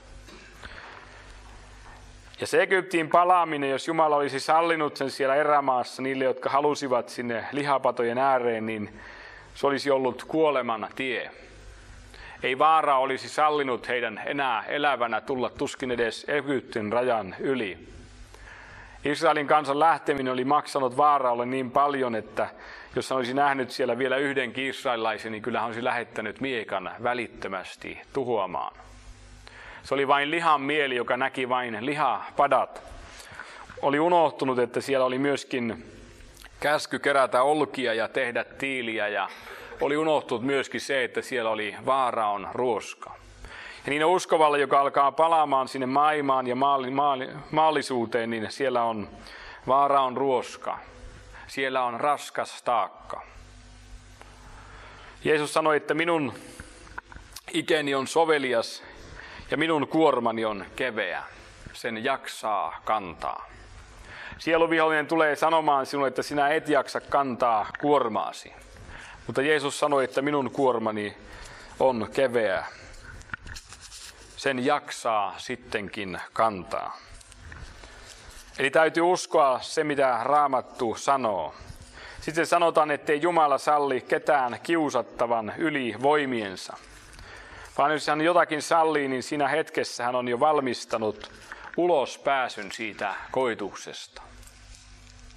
Ja se Egyptiin palaaminen, jos Jumala olisi sallinut sen siellä erämaassa niille, jotka halusivat sinne lihapatojen ääreen, niin se olisi ollut kuoleman tie. Ei vaara olisi sallinut heidän enää elävänä tulla tuskin edes Egyptin rajan yli. Israelin kansan lähteminen oli maksanut vaaralle niin paljon, että jos hän olisi nähnyt siellä vielä yhdenkin israelilaisen, niin kyllä hän olisi lähettänyt miekan välittömästi tuhoamaan. Se oli vain lihan mieli, joka näki vain lihapadat. Oli unohtunut, että siellä oli myöskin käsky kerätä olkia ja tehdä tiiliä ja oli unohtunut myöskin se, että siellä oli vaaraon ruoska. Ja niin uskovalla, joka alkaa palaamaan sinne maailmaan ja maali, maali, maallisuuteen, niin siellä on vaaraon ruoska. Siellä on raskas taakka. Jeesus sanoi, että minun ikeni on sovelias ja minun kuormani on keveä. Sen jaksaa kantaa. Sieluvihollinen tulee sanomaan sinulle, että sinä et jaksa kantaa kuormaasi. Mutta Jeesus sanoi, että minun kuormani on keveä. Sen jaksaa sittenkin kantaa. Eli täytyy uskoa se, mitä Raamattu sanoo. Sitten sanotaan, ettei Jumala salli ketään kiusattavan yli voimiensa. Vaan jos hän jotakin sallii, niin siinä hetkessä hän on jo valmistanut ulos pääsyn siitä koetuksesta.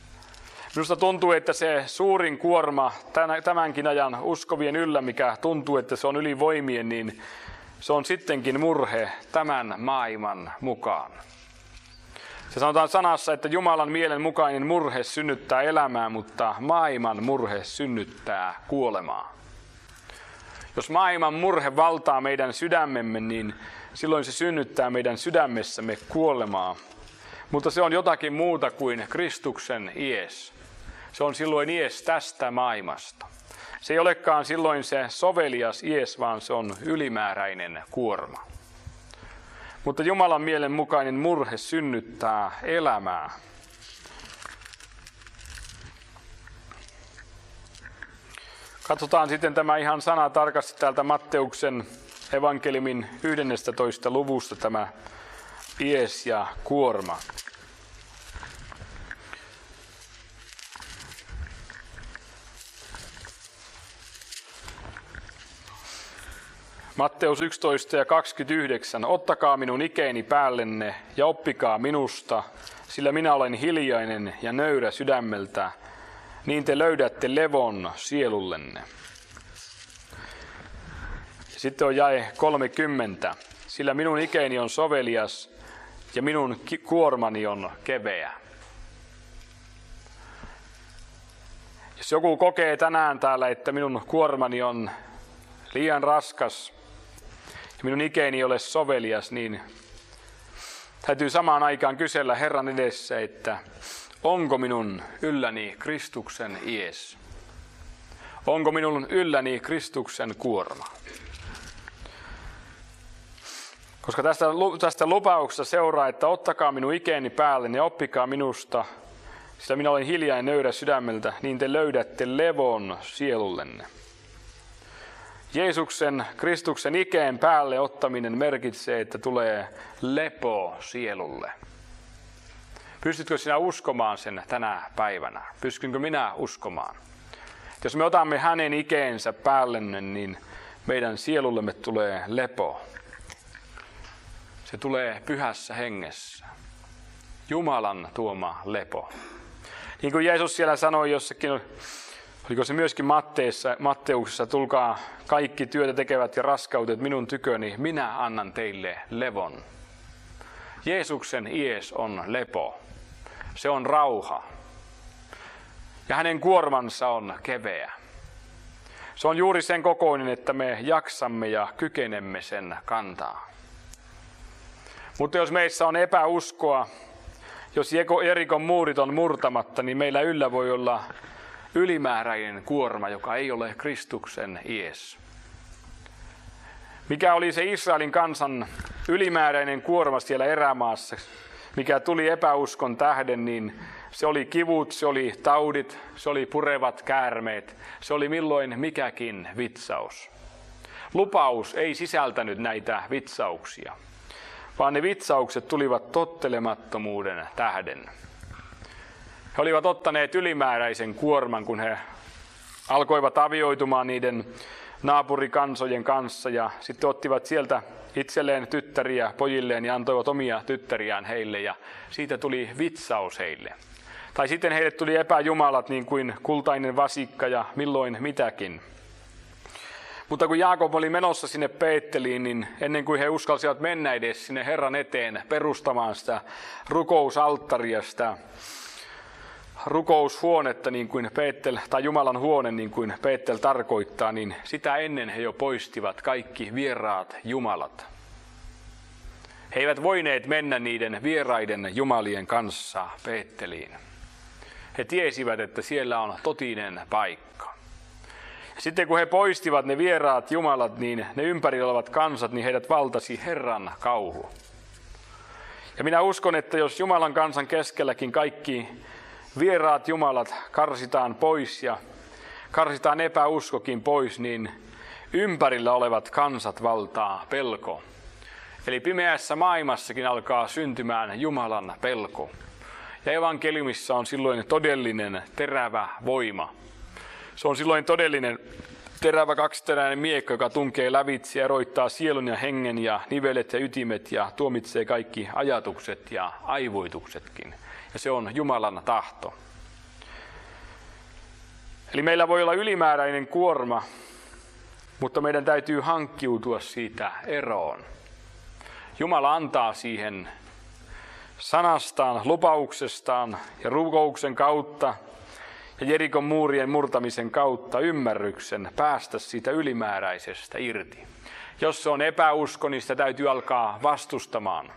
Minusta tuntuu, että se suurin kuorma tämänkin ajan uskovien yllä, mikä tuntuu, että se on yli voimien, niin se on sittenkin murhe tämän maailman mukaan. Se sanotaan sanassa, että Jumalan mielen mukainen murhe synnyttää elämää, mutta maailman murhe synnyttää kuolemaa. Jos maailman murhe valtaa meidän sydämemme, niin silloin se synnyttää meidän sydämessämme kuolemaa. Mutta se on jotakin muuta kuin Kristuksen ies. Se on silloin ies tästä maailmasta. Se ei olekaan silloin se sovelias ies, vaan se on ylimääräinen kuorma. Mutta Jumalan mielen mukainen murhe synnyttää elämää. Katsotaan sitten tämä ihan sana tarkasti täältä Matteuksen evankeliumin yhdennestätoista luvusta tämä ies ja kuorma. Matteus yksitoista ja kaksikymmentäyhdeksän. Ottakaa minun ikeeni päällenne ja oppikaa minusta, sillä minä olen hiljainen ja nöyrä sydämeltä, niin te löydätte levon sielullenne. Ja sitten on jae kolmekymmentä. Sillä minun ikeeni on sovelias ja minun kuormani on keveä. Jos joku kokee tänään täällä, että minun kuormani on liian raskas, ja minun ikeeni ei ole sovelias, niin täytyy samaan aikaan kysellä Herran edessä, että onko minun ylläni Kristuksen ies? Onko minun ylläni Kristuksen kuorma? Koska tästä, tästä lupauksesta seuraa, että ottakaa minun ikeeni päälle ja oppikaa minusta, sillä minä olen hiljaa ja nöyrä sydämeltä, niin te löydätte levon sielullenne. Jeesuksen, Kristuksen ikeen päälle ottaminen merkitsee, että tulee lepo sielulle. Pystytkö sinä uskomaan sen tänä päivänä? Pystynkö minä uskomaan? Jos me otamme hänen ikeensä päällenne, niin meidän sielullemme tulee lepo. Se tulee pyhässä hengessä. Jumalan tuoma lepo. Niin kuin Jeesus siellä sanoi jossakin, oliko se myöskin Matteessa, Matteuksessa, tulkaa kaikki työtä tekevät ja raskautet minun tyköni, minä annan teille levon. Jeesuksen ies on lepo. Se on rauha. Ja hänen kuormansa on keveä. Se on juuri sen kokoinen, että me jaksamme ja kykenemme sen kantaa. Mutta jos meissä on epäuskoa, jos Jerikon muurit on murtamatta, niin meillä yllä voi olla ylimääräinen kuorma, joka ei ole Kristuksen ies. Mikä oli se Israelin kansan ylimääräinen kuorma siellä erämaassa, mikä tuli epäuskon tähden, niin se oli kivut, se oli taudit, se oli purevat käärmeet, se oli milloin mikäkin vitsaus. Lupaus ei sisältänyt näitä vitsauksia, vaan ne vitsaukset tulivat tottelemattomuuden tähden. He olivat ottaneet ylimääräisen kuorman, kun he alkoivat avioitumaan niiden naapurikansojen kanssa ja sitten ottivat sieltä itselleen tyttäriä pojilleen ja antoivat omia tyttäriään heille ja siitä tuli vitsaus heille. Tai sitten heille tuli epäjumalat niin kuin kultainen vasikka ja milloin mitäkin. Mutta kun Jaakob oli menossa sinne Beetteliin, niin ennen kuin he uskalsivat mennä edes sinne Herran eteen perustamaan sitä rukousalttaria, sitä rukoushuonetta, niin kuin Beettel, tai Jumalan huone, niin kuin Beettel tarkoittaa, niin sitä ennen he jo poistivat kaikki vieraat jumalat. He eivät voineet mennä niiden vieraiden jumalien kanssa Beetteliin. He tiesivät, että siellä on totinen paikka. Sitten kun he poistivat ne vieraat jumalat, niin ne ympärillä olevat kansat, niin heidät valtasi Herran kauhu. Ja minä uskon, että jos Jumalan kansan keskelläkin kaikki vieraat jumalat karsitaan pois ja karsitaan epäuskokin pois, niin ympärillä olevat kansat valtaa pelko. Eli pimeässä maailmassakin alkaa syntymään Jumalan pelko. Ja evankeliumissa on silloin todellinen terävä voima. Se on silloin todellinen terävä kaksiteräinen miekka, joka tunkee lävitse ja eroittaa sielun ja hengen ja nivelet ja ytimet ja tuomitsee kaikki ajatukset ja aivoituksetkin. Ja se on Jumalan tahto. Eli meillä voi olla ylimääräinen kuorma, mutta meidän täytyy hankkiutua siitä eroon. Jumala antaa siihen sanastaan, lupauksestaan ja rukouksen kautta ja Jerikon muurien murtamisen kautta ymmärryksen päästä siitä ylimääräisestä irti. Jos se on epäusko, niin sitä täytyy alkaa vastustamaan.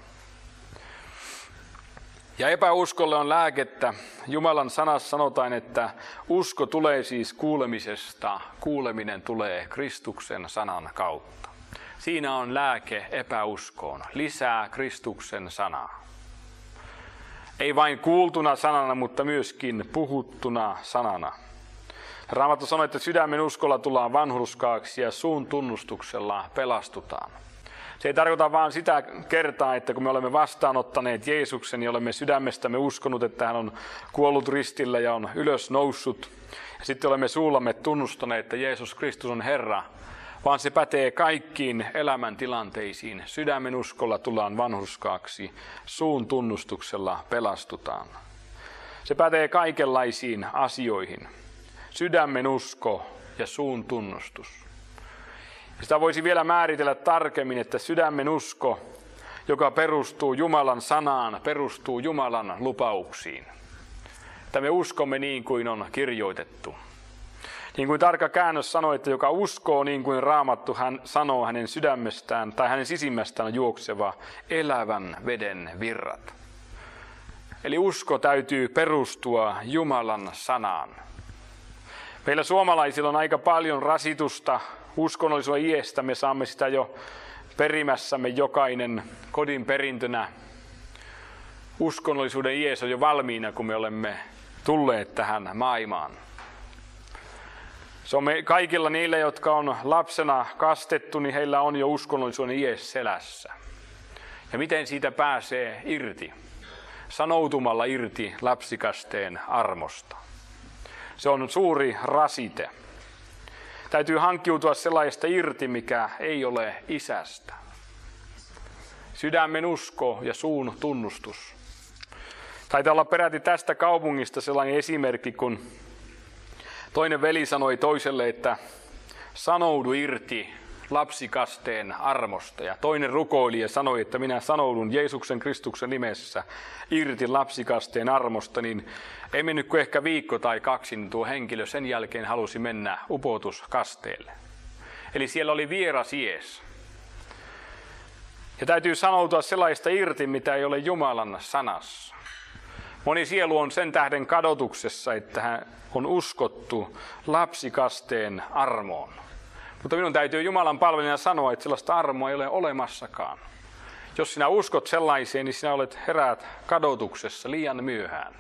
Ja epäuskolle on lääkettä. Jumalan sanassa sanotaan, että usko tulee siis kuulemisesta, kuuleminen tulee Kristuksen sanan kautta. Siinä on lääke epäuskoon, lisää Kristuksen sanaa. Ei vain kuultuna sanana, mutta myöskin puhuttuna sanana. Raamattu sanoo, että sydämen uskolla tullaan vanhurskaaksi ja suun tunnustuksella pelastutaan. Se ei tarkoita vain sitä kertaa, että kun me olemme vastaanottaneet Jeesuksen ja olemme sydämestämme uskonut, että hän on kuollut ristillä ja on ylös noussut. Ja sitten olemme suullamme tunnustaneet, että Jeesus Kristus on Herra, vaan se pätee kaikkiin elämäntilanteisiin. Sydämen uskolla tullaan vanhurskaaksi, suun tunnustuksella pelastutaan. Se pätee kaikenlaisiin asioihin. Sydämen usko ja suun tunnustus. Sitä voisi vielä määritellä tarkemmin, että sydämen usko, joka perustuu Jumalan sanaan, perustuu Jumalan lupauksiin. Että me uskomme niin kuin on kirjoitettu. Niin kuin tarkka käännös sanoi, että joka uskoo niin kuin Raamattu hän sanoo hänen sydämestään tai hänen sisimmästään juokseva elävän veden virrat. Eli usko täytyy perustua Jumalan sanaan. Meillä suomalaisilla on aika paljon rasitusta uskonnollisuuden iestä. Me saamme sitä jo perimässämme jokainen kodin perintönä. Uskonnollisuuden ies on jo valmiina, kun me olemme tulleet tähän maailmaan. Se on me, kaikilla niillä, jotka on lapsena kastettu, niin heillä on jo uskonnollisuuden ies selässä. Ja miten siitä pääsee irti? Sanoutumalla irti lapsikasteen armosta. Se on suuri rasite. Täytyy hankkiutua sellaista irti, mikä ei ole isästä. Sydämen usko ja suun tunnustus. Taitaa olla peräti tästä kaupungista sellainen esimerkki, kun toinen veli sanoi toiselle, että sanoudu irti lapsikasteen armosta. Ja toinen rukoili ja sanoi, että minä sanoudun Jeesuksen Kristuksen nimessä irti lapsikasteen armosta. Niin ei mennyt kuin ehkä viikko tai kaksi, niin tuo henkilö sen jälkeen halusi mennä upotuskasteelle. Eli siellä oli vieras ies. Ja täytyy sanoutua sellaista irti, mitä ei ole Jumalan sanassa. Moni sielu on sen tähden kadotuksessa, että hän on uskottu lapsikasteen armoon. Mutta minun täytyy Jumalan palvelijana sanoa, että sellaista armoa ei ole olemassakaan. Jos sinä uskot sellaiseen, niin sinä olet heräät kadotuksessa liian myöhään.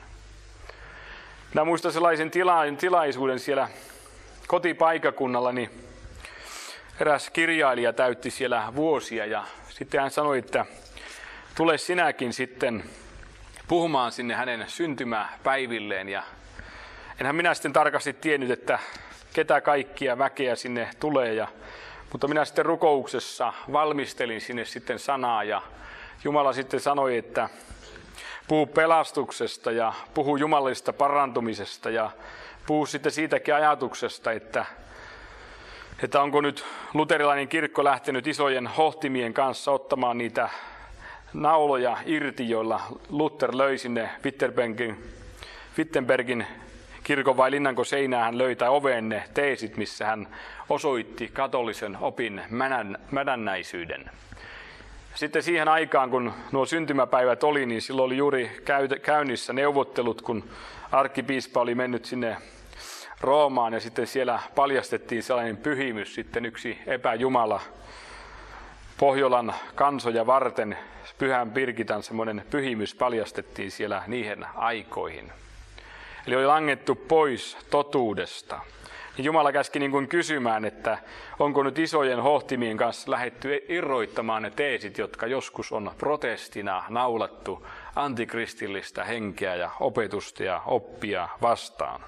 Minä muistan sellaisen tila- tilaisuuden siellä kotipaikakunnalla, niin eräs kirjailija täytti siellä vuosia ja sitten hän sanoi, että tule sinäkin sitten puhumaan sinne hänen syntymäpäivilleen. Ja enhän minä sitten tarkasti tiennyt, että ketä kaikkia väkeä sinne tulee. Ja, mutta minä sitten rukouksessa valmistelin sinne sitten sanaa ja Jumala sitten sanoi, että puhu pelastuksesta ja puhu jumalallisesta parantumisesta ja puhu sitten siitäkin ajatuksesta, että, että onko nyt luterilainen kirkko lähtenyt isojen hohtimien kanssa ottamaan niitä nauloja irti, joilla Luther löi sinne Wittenbergin, Wittenbergin kirkon vai linnanko seinään hän löi tai oveen ne teesit, missä hän osoitti katolisen opin mädännäisyyden. Sitten siihen aikaan, kun nuo syntymäpäivät oli, niin silloin oli juuri käynnissä neuvottelut, kun arkkipiispa oli mennyt sinne Roomaan ja sitten siellä paljastettiin sellainen pyhimys, sitten yksi epäjumala Pohjolan kansoja varten, Pyhän Birgitan semmoinen pyhimys paljastettiin siellä niihin aikoihin. Eli oli langettu pois totuudesta. Ja Jumala käski niin kuin kysymään, että onko nyt isojen hohtimien kanssa lähdetty irroittamaan ne teesit, jotka joskus on protestina naulattu antikristillistä henkeä ja opetusta ja oppia vastaan.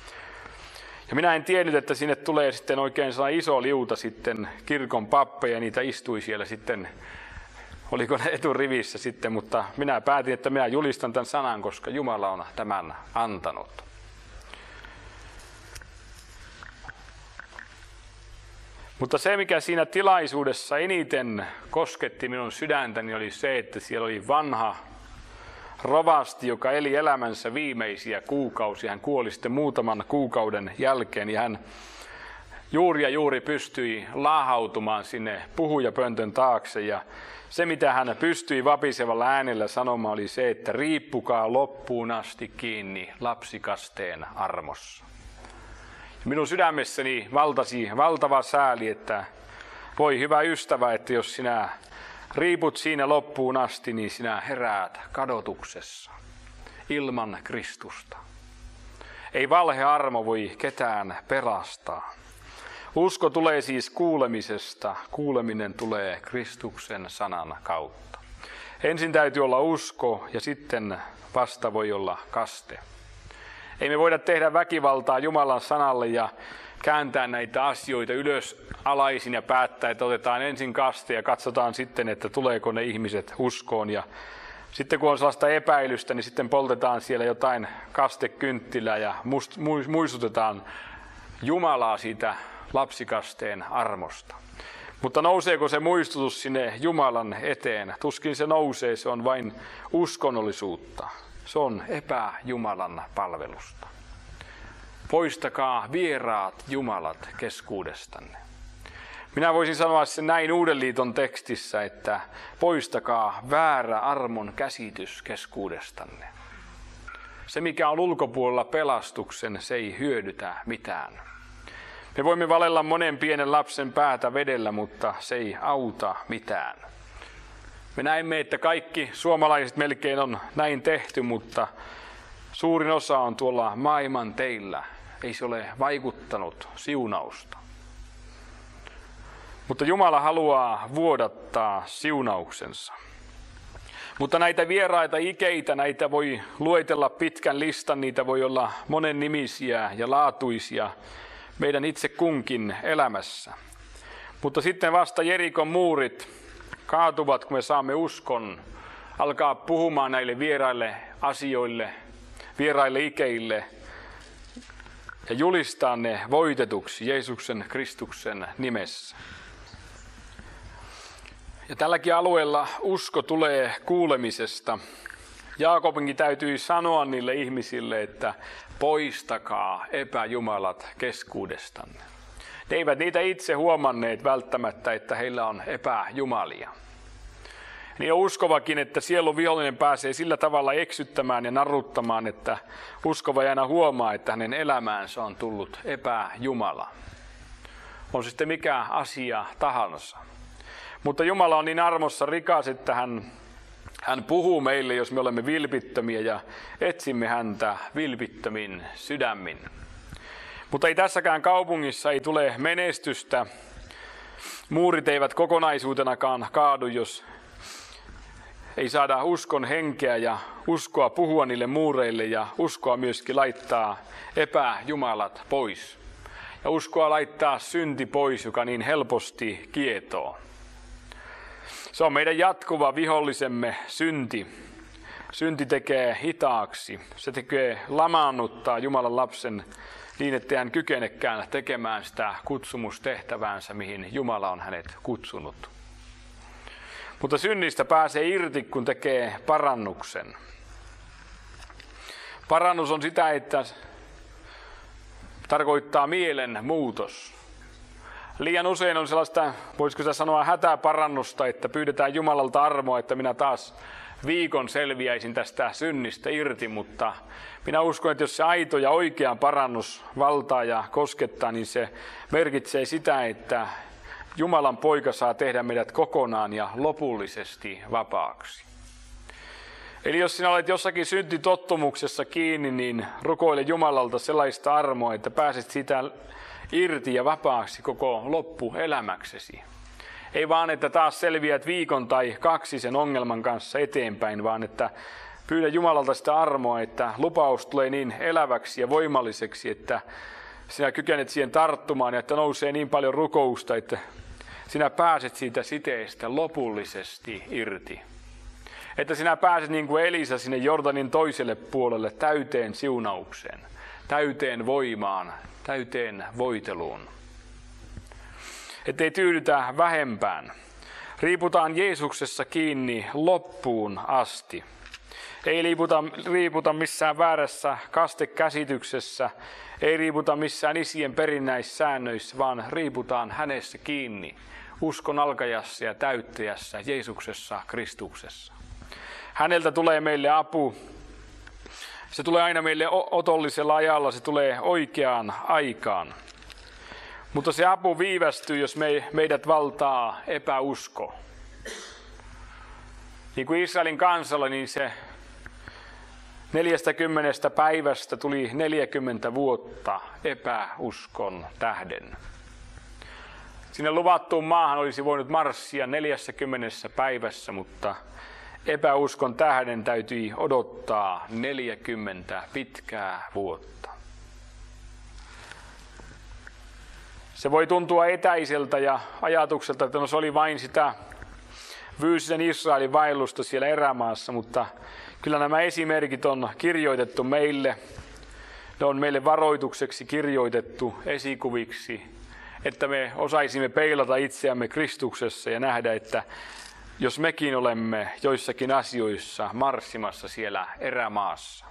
Ja minä en tiennyt, että sinne tulee sitten oikein sellainen iso liuta sitten kirkon pappeja, niitä istui siellä sitten, oliko ne eturivissä sitten, mutta minä päätin, että minä julistan tämän sanan, koska Jumala on tämän antanut. Mutta se, mikä siinä tilaisuudessa eniten kosketti minun sydäntäni, oli se, että siellä oli vanha rovasti, joka eli elämänsä viimeisiä kuukausia. Hän kuoli sitten muutaman kuukauden jälkeen ja hän juuri ja juuri pystyi laahautumaan sinne puhujapöntön taakse. Ja se, mitä hän pystyi vapisevalla äänellä sanomaan, oli se, että riippukaa loppuun asti kiinni lapsikasteen armossa. Minun sydämessäni valtasi valtava sääli, että voi hyvä ystävä, että jos sinä riiput siinä loppuun asti, niin sinä heräät kadotuksessa ilman Kristusta. Ei valhearmo voi ketään pelastaa. Usko tulee siis kuulemisesta, kuuleminen tulee Kristuksen sanan kautta. Ensin täytyy olla usko ja sitten vasta voi olla kaste. Ei me voida tehdä väkivaltaa Jumalan sanalle ja kääntää näitä asioita ylös alaisin ja päättää, että otetaan ensin kaste ja katsotaan sitten, että tuleeko ne ihmiset uskoon. Ja sitten kun on sellaista epäilystä, niin sitten poltetaan siellä jotain kastekynttilää ja muistutetaan Jumalaa siitä lapsikasteen armosta. Mutta nouseeko se muistutus sinne Jumalan eteen? Tuskin se nousee, se on vain uskonnollisuutta. Se on epäjumalan palvelusta. Poistakaa vieraat jumalat keskuudestanne. Minä voisin sanoa sen näin Uuden liiton tekstissä, että poistakaa väärä armon käsitys keskuudestanne. Se, mikä on ulkopuolella pelastuksen, se ei hyödytä mitään. Me voimme valella monen pienen lapsen päätä vedellä, mutta se ei auta mitään. Me näemme, että kaikki suomalaiset melkein on näin tehty, mutta suurin osa on tuolla maailman teillä. Ei se ole vaikuttanut siunausta. Mutta Jumala haluaa vuodattaa siunauksensa. Mutta näitä vieraita ikeitä, näitä voi luetella pitkän listan, niitä voi olla monen nimisiä ja laatuisia meidän itse kunkin elämässä. Mutta sitten vasta Jerikon muurit kaatuvat, kun me saamme uskon alkaa puhumaan näille vieraille asioille, vieraille ikeille ja julistaa ne voitetuksi Jeesuksen Kristuksen nimessä. Ja tälläkin alueella usko tulee kuulemisesta. Jaakobinkin täytyy sanoa niille ihmisille, että poistakaa epäjumalat keskuudestanne. Ne eivät niitä itse huomanneet välttämättä, että heillä on epäjumalia. Niin on uskovakin, että sielun vihollinen pääsee sillä tavalla eksyttämään ja narruttamaan, että uskova ei aina huomaa, että hänen elämäänsä on tullut epäjumala. On sitten mikä asia tahansa. Mutta Jumala on niin armossa rikas, että hän, hän puhuu meille, jos me olemme vilpittömiä ja etsimme häntä vilpittömin sydämin. Mutta ei tässäkään kaupungissa ei tule menestystä. Muurit eivät kokonaisuutenakaan kaadu, jos ei saada uskon henkeä ja uskoa puhua niille muureille ja uskoa myöskin laittaa epäjumalat pois. Ja uskoa laittaa synti pois, joka niin helposti kietoo. Se on meidän jatkuva vihollisemme synti. Synti tekee hitaaksi. Se tekee lamaannuttaa Jumalan lapsen niin, ettei hän kykenekään tekemään sitä kutsumustehtäväänsä, mihin Jumala on hänet kutsunut. Mutta synnistä pääsee irti, kun tekee parannuksen. Parannus on sitä, että tarkoittaa mielen muutos. Liian usein on sellaista, voisiko sitä sanoa, hätäparannusta, että pyydetään Jumalalta armoa, että minä taas viikon selviäisin tästä synnistä irti, mutta minä uskon, että jos se aito ja oikea parannus valtaa ja koskettaa, niin se merkitsee sitä, että Jumalan poika saa tehdä meidät kokonaan ja lopullisesti vapaaksi. Eli jos sinä olet jossakin syntitottumuksessa kiinni, niin rukoile Jumalalta sellaista armoa, että pääset sitä irti ja vapaaksi koko loppuelämäksesi. Ei vaan, että taas selviät viikon tai kaksi sen ongelman kanssa eteenpäin, vaan että pyydä Jumalalta sitä armoa, että lupaus tulee niin eläväksi ja voimalliseksi, että sinä kykenet siihen tarttumaan ja että nousee niin paljon rukousta, että sinä pääset siitä siteestä lopullisesti irti. Että sinä pääset niin kuin Elisa sinne Jordanin toiselle puolelle täyteen siunaukseen, täyteen voimaan, täyteen voiteluun. ettei tyydytä vähempään. Riiputaan Jeesuksessa kiinni loppuun asti. Ei riiputa, riiputa missään väärässä kastekäsityksessä, ei riiputa missään isien perinnäissäännöissä, vaan riiputaan hänessä kiinni uskon alkajassa ja täyttäjässä Jeesuksessa Kristuksessa. Häneltä tulee meille apu. Se tulee aina meille otollisella ajalla, se tulee oikeaan aikaan. Mutta se apu viivästyy, jos me, meidät valtaa epäusko. Niin kuin Israelin kansalla, niin se neljästäkymmenestä päivästä tuli neljäkymmentä vuotta epäuskon tähden. Sinne luvattuun maahan olisi voinut marssia neljässäkymmenessä päivässä, mutta epäuskon tähden täytyi odottaa neljäkymmentä pitkää vuotta. Se voi tuntua etäiseltä ja ajatukselta, että no se oli vain sitä fyysisen Israelin vaellusta siellä erämaassa, mutta kyllä nämä esimerkit on kirjoitettu meille. Ne on meille varoitukseksi kirjoitettu esikuviksi, että me osaisimme peilata itseämme Kristuksessa ja nähdä, että jos mekin olemme joissakin asioissa marssimassa siellä erämaassa.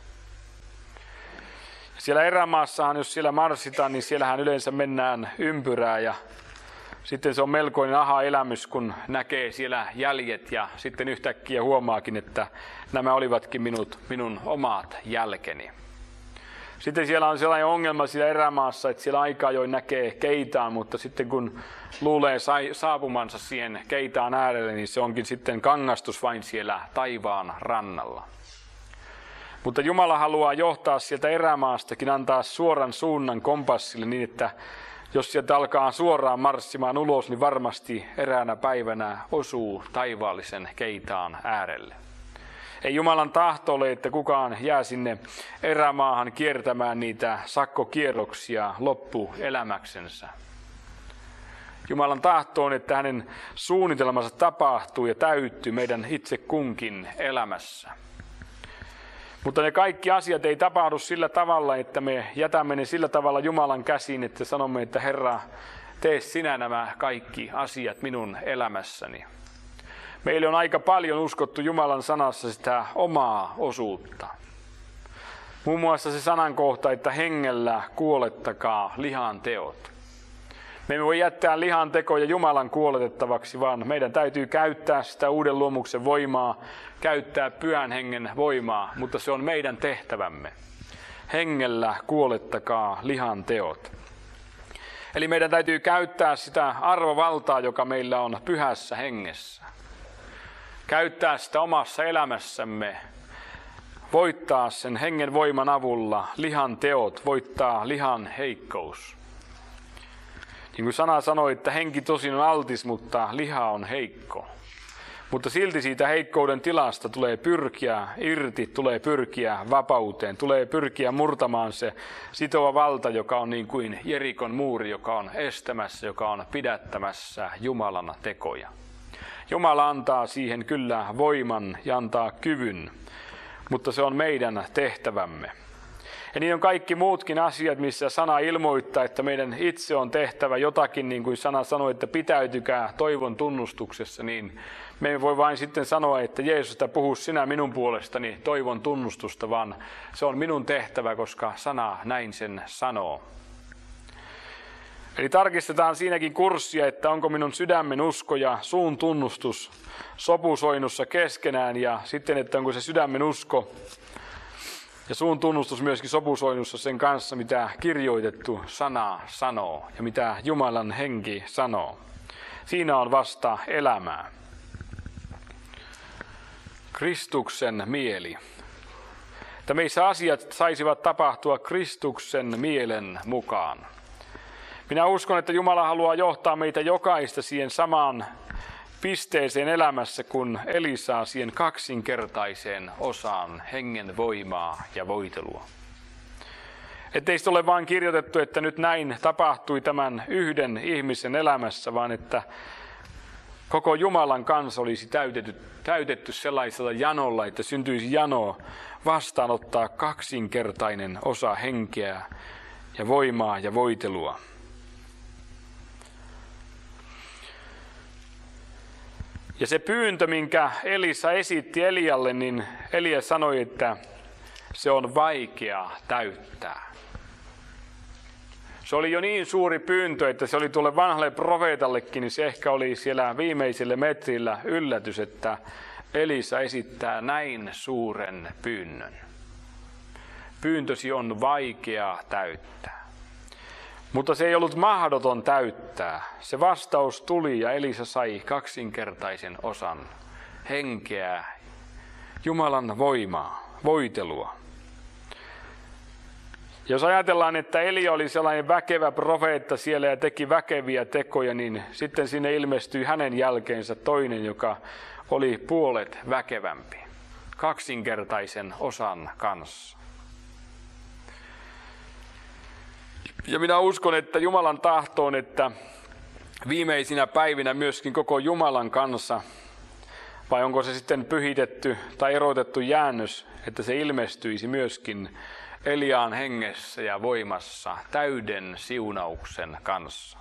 Siellä erämaassahan, jos siellä marssitaan, niin siellähän yleensä mennään ympyrää ja sitten se on melkoinen aha-elämys, kun näkee siellä jäljet ja sitten yhtäkkiä huomaakin, että nämä olivatkin minut, minun omat jälkeni. Sitten siellä on sellainen ongelma siellä erämaassa, että siellä aika ajoin näkee keitaan, mutta sitten kun luulee saapumansa siihen keitaan äärelle, niin se onkin sitten kangastus vain siellä taivaan rannalla. Mutta Jumala haluaa johtaa sieltä erämaastakin, antaa suoran suunnan kompassille niin, että jos sieltä alkaa suoraan marssimaan ulos, niin varmasti eräänä päivänä osuu taivaallisen keitaan äärelle. Ei Jumalan tahto ole, että kukaan jää sinne erämaahan kiertämään niitä sakkokierroksia loppuelämäksensä. Jumalan tahto on, että hänen suunnitelmansa tapahtuu ja täyttyy meidän itse kunkin elämässä. Mutta ne kaikki asiat ei tapahdu sillä tavalla, että me jätämme ne sillä tavalla Jumalan käsiin, että sanomme, että Herra, tee sinä nämä kaikki asiat minun elämässäni. Meille on aika paljon uskottu Jumalan sanassa sitä omaa osuutta. Muun muassa se sanankohta, että hengellä kuolettakaa lihan teot. Me emme voi jättää lihan tekoja Jumalan kuoletettavaksi, vaan meidän täytyy käyttää sitä uuden luomuksen voimaa, käyttää pyhän hengen voimaa, mutta se on meidän tehtävämme. Hengellä kuolettakaa lihan teot. Eli meidän täytyy käyttää sitä arvovaltaa, joka meillä on pyhässä hengessä. Käyttää sitä omassa elämässämme, voittaa sen hengen voiman avulla lihan teot, voittaa lihan heikkous. Niin kuin sana sanoi, että henki tosin on altis, mutta liha on heikko. Mutta silti siitä heikkouden tilasta tulee pyrkiä irti, tulee pyrkiä vapauteen, tulee pyrkiä murtamaan se sitova valta, joka on niin kuin Jerikon muuri, joka on estämässä, joka on pidättämässä Jumalan tekoja. Jumala antaa siihen kyllä voiman ja antaa kyvyn, mutta se on meidän tehtävämme. Ja niin on kaikki muutkin asiat, missä sana ilmoittaa, että meidän itse on tehtävä jotakin, niin kuin sana sanoi, että pitäytykää toivon tunnustuksessa, niin me ei voi vain sitten sanoa, että Jeesusta puhu sinä minun puolestani toivon tunnustusta, vaan se on minun tehtävä, koska sana näin sen sanoo. Eli tarkistetaan siinäkin kurssia, että onko minun sydämen usko ja suun tunnustus sopusoinnussa keskenään ja sitten, että onko se sydämen usko ja suun tunnustus myöskin sopusoinnussa sen kanssa, mitä kirjoitettu sana sanoo ja mitä Jumalan henki sanoo. Siinä on vasta elämää. Kristuksen mieli. Että meissä asiat saisivat tapahtua Kristuksen mielen mukaan. Minä uskon, että Jumala haluaa johtaa meitä jokaista siihen samaan pisteeseen elämässä, kun Elisaa siihen kaksinkertaiseen osaan hengen voimaa ja voitelua. Ettei sitä ole vain kirjoitettu, että nyt näin tapahtui tämän yhden ihmisen elämässä, vaan että koko Jumalan kansa olisi täytetty, täytetty sellaisella janolla, että syntyisi jano vastaanottaa kaksinkertainen osa henkeä ja voimaa ja voitelua. Ja se pyyntö, minkä Elisa esitti Elialle, niin Elia sanoi, että se on vaikea täyttää. Se oli jo niin suuri pyyntö, että se oli tuolle vanhalle profeetallekin, niin se ehkä oli siellä viimeisellä metrillä yllätys, että Elisa esittää näin suuren pyynnön. Pyyntösi on vaikea täyttää. Mutta se ei ollut mahdoton täyttää. Se vastaus tuli ja Elisa sai kaksinkertaisen osan henkeä, Jumalan voimaa, voitelua. Jos ajatellaan, että Elia oli sellainen väkevä profeetta siellä ja teki väkeviä tekoja, niin sitten sinne ilmestyi hänen jälkeensä toinen, joka oli puolet väkevämpi, kaksinkertaisen osan kanssa. Ja minä uskon, että Jumalan tahto on, että viimeisinä päivinä myöskin koko Jumalan kanssa, vai onko se sitten pyhitetty tai erotettu jäännös, että se ilmestyisi myöskin Eliaan hengessä ja voimassa täyden siunauksen kanssa.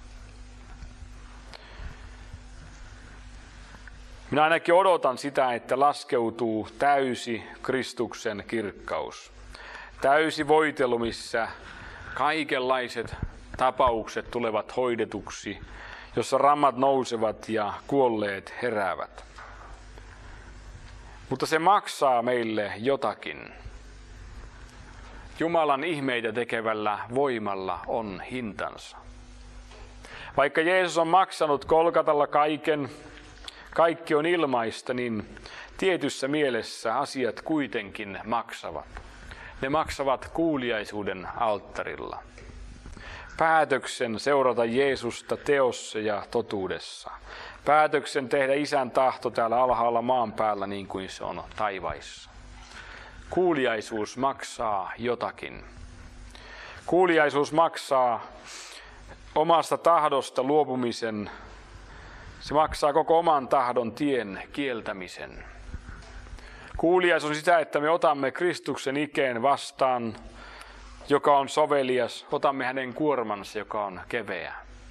Minä ainakin odotan sitä, että laskeutuu täysi Kristuksen kirkkaus. Täysi voitelu, missä kaikenlaiset tapaukset tulevat hoidetuksi, jossa rammat nousevat ja kuolleet heräävät. Mutta se maksaa meille jotakin. Jumalan ihmeitä tekevällä voimalla on hintansa. Vaikka Jeesus on maksanut Golgatalla kaiken, kaikki on ilmaista, niin tietyssä mielessä asiat kuitenkin maksavat. Ne maksavat kuuliaisuuden alttarilla. Päätöksen seurata Jeesusta teossa ja totuudessa. Päätöksen tehdä Isän tahto täällä alhaalla maan päällä niin kuin se on taivaissa. Kuuliaisuus maksaa jotakin. Kuuliaisuus maksaa omasta tahdosta luopumisen. Se maksaa koko oman tahdon tien kieltämisen. Kuuliaisuus on sitä, että me otamme Kristuksen ikeen vastaan, joka on sovelias. Otamme hänen kuormansa, joka on keveä.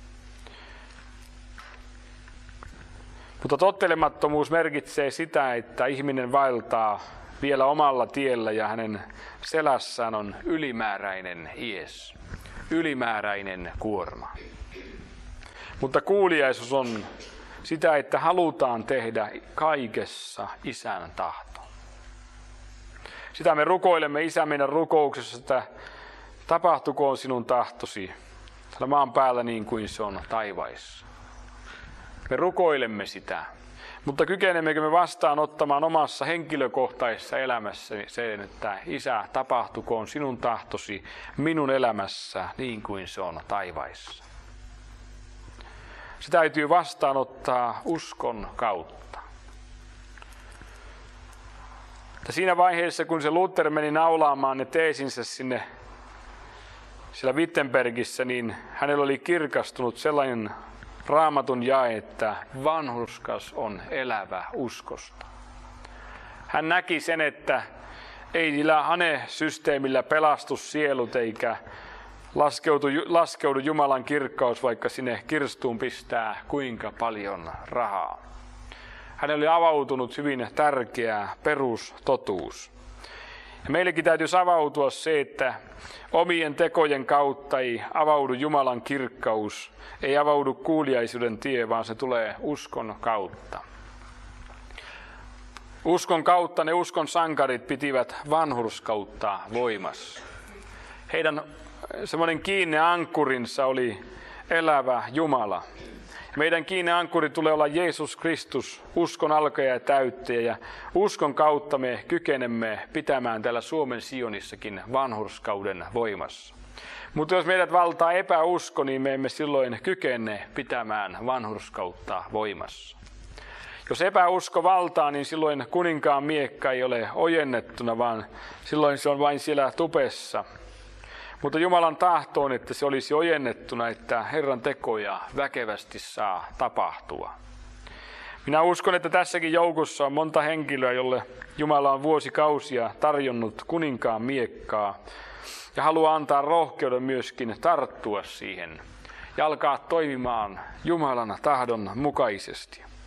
Mutta tottelemattomuus merkitsee sitä, että ihminen vaeltaa vielä omalla tiellä ja hänen selässään on ylimääräinen ies, ylimääräinen kuorma. Mutta kuuliaisuus on sitä, että halutaan tehdä kaikessa Isän tahto. Sitä me rukoilemme Isä meidän rukouksessa, että tapahtukoon sinun tahtosi täällä maan päällä niin kuin se on taivaissa. Me rukoilemme sitä, mutta kykenemmekö me vastaanottamaan omassa henkilökohtaisessa elämässä sen, että Isä, tapahtukoon sinun tahtosi minun elämässä niin kuin se on taivaissa. Se täytyy vastaanottaa uskon kautta. Ja siinä vaiheessa, kun se Luther meni naulaamaan ne teesinsä sinne siellä Wittenbergissä, niin hänellä oli kirkastunut sellainen Raamatun jae, että vanhurskas on elävä uskosta. Hän näki sen, että ei niillä hane-systeemillä pelastus sielut eikä laskeudu, laskeudu Jumalan kirkkaus, vaikka sinne kirstuun pistää kuinka paljon rahaa. Hänelle oli avautunut hyvin tärkeä perustotuus. Ja meillekin täytyisi avautua se, että omien tekojen kautta ei avaudu Jumalan kirkkaus, ei avaudu kuuliaisuuden tie, vaan se tulee uskon kautta. Uskon kautta ne uskon sankarit pitivät vanhurskautta voimassa. Heidän semmoinen kiinne ankkurinsa oli elävä Jumala. Meidän kiinne ankkuri tulee olla Jeesus Kristus, uskon alkaja ja täyttäjä, ja uskon kautta me kykenemme pitämään täällä Suomen Sionissakin vanhurskauden voimassa. Mutta jos meidät valtaa epäusko, niin me emme silloin kykene pitämään vanhurskautta voimassa. Jos epäusko valtaa, niin silloin kuninkaan miekka ei ole ojennettuna, vaan silloin se on vain siellä tupessa. Mutta Jumalan tahto on, että se olisi ojennettuna, että Herran tekoja väkevästi saa tapahtua. Minä uskon, että tässäkin joukossa on monta henkilöä, jolle Jumala on vuosikausia tarjonnut kuninkaan miekkaa ja haluaa antaa rohkeuden myöskin tarttua siihen ja alkaa toimimaan Jumalan tahdon mukaisesti.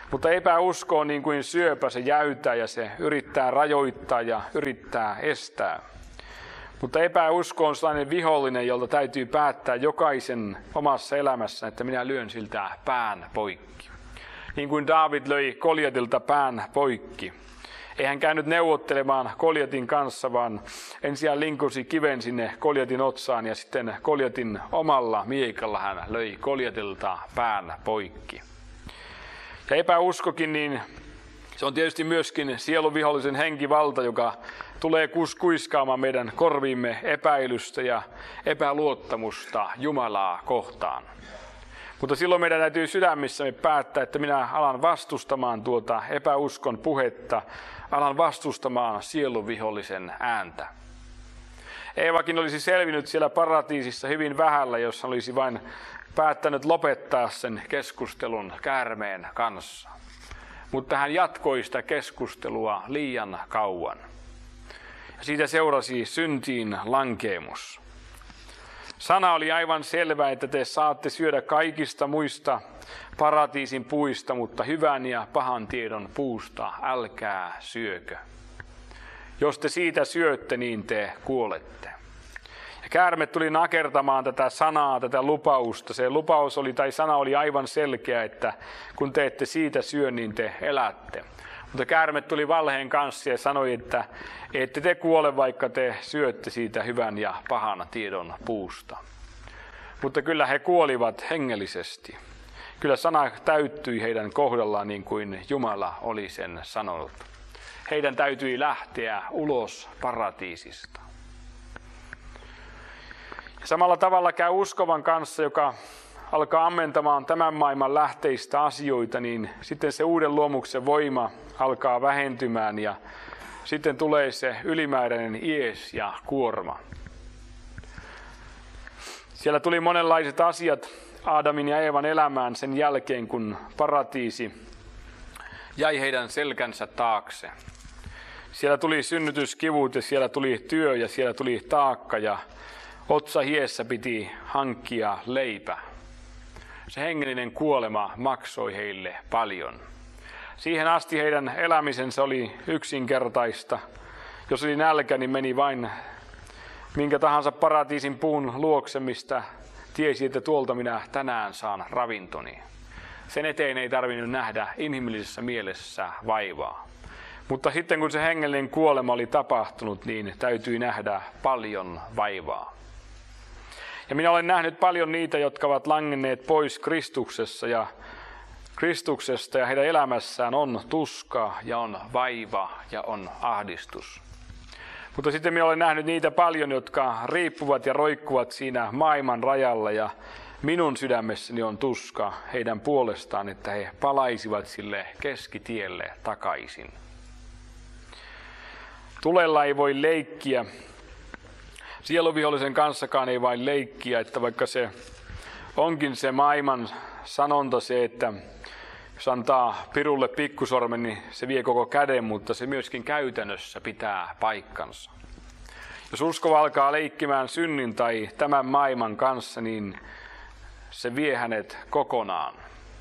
Mutta epäusko on niin kuin syöpä, se jäytää ja se yrittää rajoittaa ja yrittää estää. Mutta epäusko on sellainen vihollinen, jolta täytyy päättää jokaisen omassa elämässä, että minä lyön siltä pään poikki. Niin kuin Daavid löi Goljatilta pään poikki. Ei hän käynyt neuvottelemaan Goljatin kanssa, vaan ensin linkosi kiven sinne Goljatin otsaan ja sitten Goljatin omalla miekalla hän löi Goljatilta pään poikki. Ja epäuskokin, niin se on tietysti myöskin sieluvihollisen henkivalta, joka tulee kuiskaamaan meidän korviimme epäilystä ja epäluottamusta Jumalaa kohtaan. Mutta silloin meidän täytyy sydämissämme päättää, että minä alan vastustamaan tuota epäuskon puhetta, alan vastustamaan sieluvihollisen ääntä. Eevakin olisi selvinnyt siellä paratiisissa hyvin vähällä, jos hän olisi vain päättänyt lopettaa sen keskustelun käärmeen kanssa. Mutta hän jatkoi sitä keskustelua liian kauan. Ja siitä seurasi syntiin lankeemus. Sana oli aivan selvä, että te saatte syödä kaikista muista paratiisin puista, mutta hyvän ja pahan tiedon puusta älkää syökö. Jos te siitä syötte, niin te kuolette. Ja käärme tuli nakertamaan tätä sanaa, tätä lupausta. Se lupaus oli, tai sana oli aivan selkeä, että kun te ette siitä syö, niin te elätte. Mutta käärme tuli valheen kanssa ja sanoi, että ette te kuole, vaikka te syötte siitä hyvän ja pahan tiedon puusta. Mutta kyllä he kuolivat hengellisesti. Kyllä sana täyttyi heidän kohdallaan niin kuin Jumala oli sen sanonut. Heidän täytyi lähteä ulos paratiisista. Samalla tavalla käy uskovan kanssa, joka alkaa ammentamaan tämän maailman lähteistä asioita, niin sitten se uuden luomuksen voima alkaa vähentymään ja sitten tulee se ylimääräinen ies ja kuorma. Siellä tuli monenlaiset asiat Aadamin ja Eevan elämään sen jälkeen, kun paratiisi jäi heidän selkänsä taakse. Siellä tuli synnytyskivut ja siellä tuli työ ja siellä tuli taakka ja otsa hiessä piti hankkia leipä. Se hengellinen kuolema maksoi heille paljon. Siihen asti heidän elämisensä oli yksinkertaista. Jos oli nälkä, niin meni vain minkä tahansa paratiisin puun luokse, mistä tiesi, että tuolta minä tänään saan ravintoni. Sen eteen ei tarvinnut nähdä inhimillisessä mielessä vaivaa. Mutta sitten kun se hengellinen kuolema oli tapahtunut, niin täytyi nähdä paljon vaivaa. Ja minä olen nähnyt paljon niitä, jotka ovat langenneet pois Kristuksessa ja Kristuksesta ja heidän elämässään on tuska ja on vaiva ja on ahdistus. Mutta sitten minä olen nähnyt niitä paljon, jotka riippuvat ja roikkuvat siinä maailman rajalla ja minun sydämessäni on tuska heidän puolestaan, että he palaisivat sille keskitielle takaisin. Tulella ei voi leikkiä. Sieluvihollisen kanssakaan ei vain leikkiä, että vaikka se onkin se maailman sanonta se, että jos antaa pirulle pikkusormen, niin se vie koko käden, mutta se myöskin käytännössä pitää paikkansa. Jos uskova alkaa leikkimään synnin tai tämän maailman kanssa, niin se vie hänet kokonaan.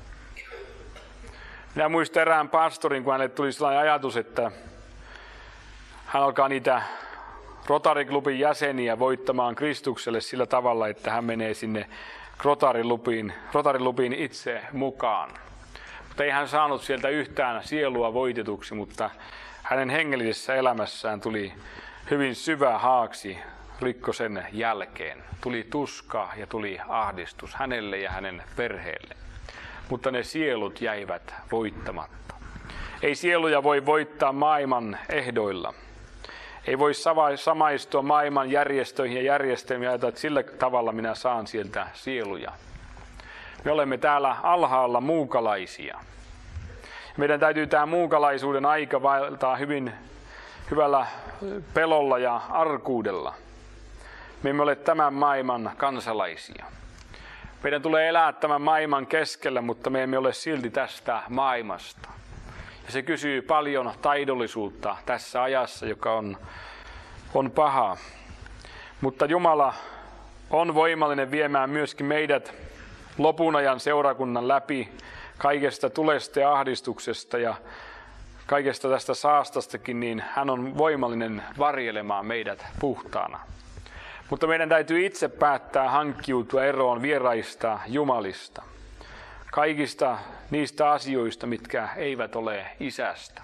Minä muistan erään pastorin, kun hänelle tuli sellainen ajatus, että hän alkaa niitä Rotary-klubin jäseniä voittamaan Kristukselle sillä tavalla, että hän menee sinne Rotary-klubiin, Rotary-klubiin itse mukaan. Mutta ei hän saanut sieltä yhtään sielua voitetuksi, mutta hänen hengellisessä elämässään tuli hyvin syvä haaksi rikkosen jälkeen. Tuli tuska ja tuli ahdistus hänelle ja hänen perheelle. Mutta ne sielut jäivät voittamatta. Ei sieluja voi voittaa maailman ehdoilla. Ei voi samaistua maailman järjestöihin ja järjestelmiä, että sillä tavalla minä saan sieltä sieluja. Me olemme täällä alhaalla muukalaisia. Meidän täytyy tämä muukalaisuuden aika vaeltaa hyvin hyvällä pelolla ja arkuudella. Me emme ole tämän maailman kansalaisia. Meidän tulee elää tämän maailman keskellä, mutta me emme ole silti tästä maailmasta. Ja se kysyy paljon taidollisuutta tässä ajassa, joka on, on paha. Mutta Jumala on voimallinen viemään myöskin meidät lopun ajan seurakunnan läpi kaikesta tulesta ja ahdistuksesta ja kaikesta tästä saastastakin, niin hän on voimallinen varjelemaan meidät puhtaana. Mutta meidän täytyy itse päättää hankkiutua eroon vieraista jumalista. Kaikista niistä asioista, mitkä eivät ole isästä.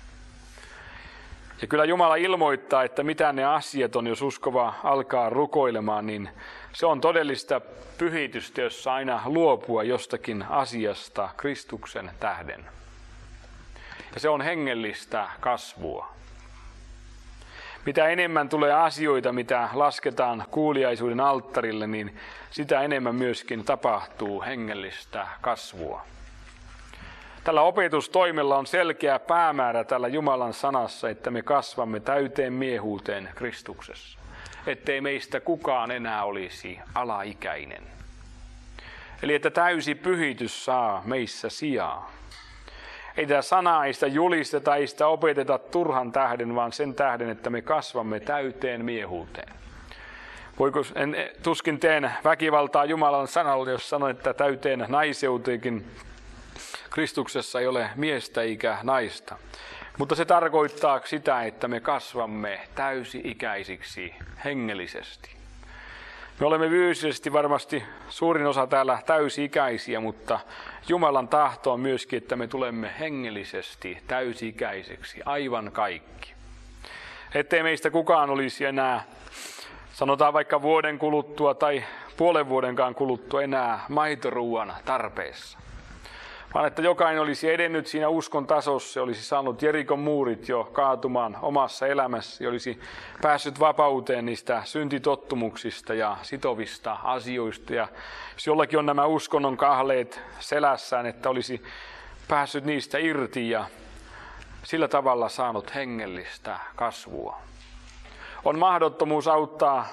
Ja kyllä Jumala ilmoittaa, että mitä ne asiat on, jos uskova alkaa rukoilemaan, niin se on todellista pyhitystä, jossa aina luopua jostakin asiasta Kristuksen tähden. Ja se on hengellistä kasvua. Mitä enemmän tulee asioita, mitä lasketaan kuuliaisuuden alttarille, niin sitä enemmän myöskin tapahtuu hengellistä kasvua. Tällä opetustoimella on selkeä päämäärä tällä Jumalan sanassa, että me kasvamme täyteen miehuuteen Kristuksessa. Ettei meistä kukaan enää olisi alaikäinen. Eli että täysi pyhitys saa meissä sijaa. Ei tätä sanaa, ei sitä julisteta, ei sitä opeteta turhan tähden, vaan sen tähden, että me kasvamme täyteen miehuuteen. Voiko, en, tuskin teen väkivaltaa Jumalan sanalle, jos sanon, että täyteen naiseuteenkin Kristuksessa ei ole miestä eikä naista. Mutta se tarkoittaa sitä, että me kasvamme täysi-ikäisiksi hengellisesti. Me olemme fyysisesti varmasti suurin osa täällä täysi-ikäisiä, mutta Jumalan tahto on myöskin, että me tulemme hengellisesti täysi-ikäiseksi, aivan kaikki. Ettei meistä kukaan olisi enää, sanotaan vaikka vuoden kuluttua tai puolen vuodenkaan kuluttua enää maitoruuan tarpeessa. Vaan että jokainen olisi edennyt siinä uskon tasossa, olisi saanut Jerikon muurit jo kaatumaan omassa elämässä ja olisi päässyt vapauteen niistä syntitottumuksista ja sitovista asioista. Ja jos jollakin on nämä uskonnon kahleet selässään, että olisi päässyt niistä irti ja sillä tavalla saanut hengellistä kasvua. On mahdottomuus auttaa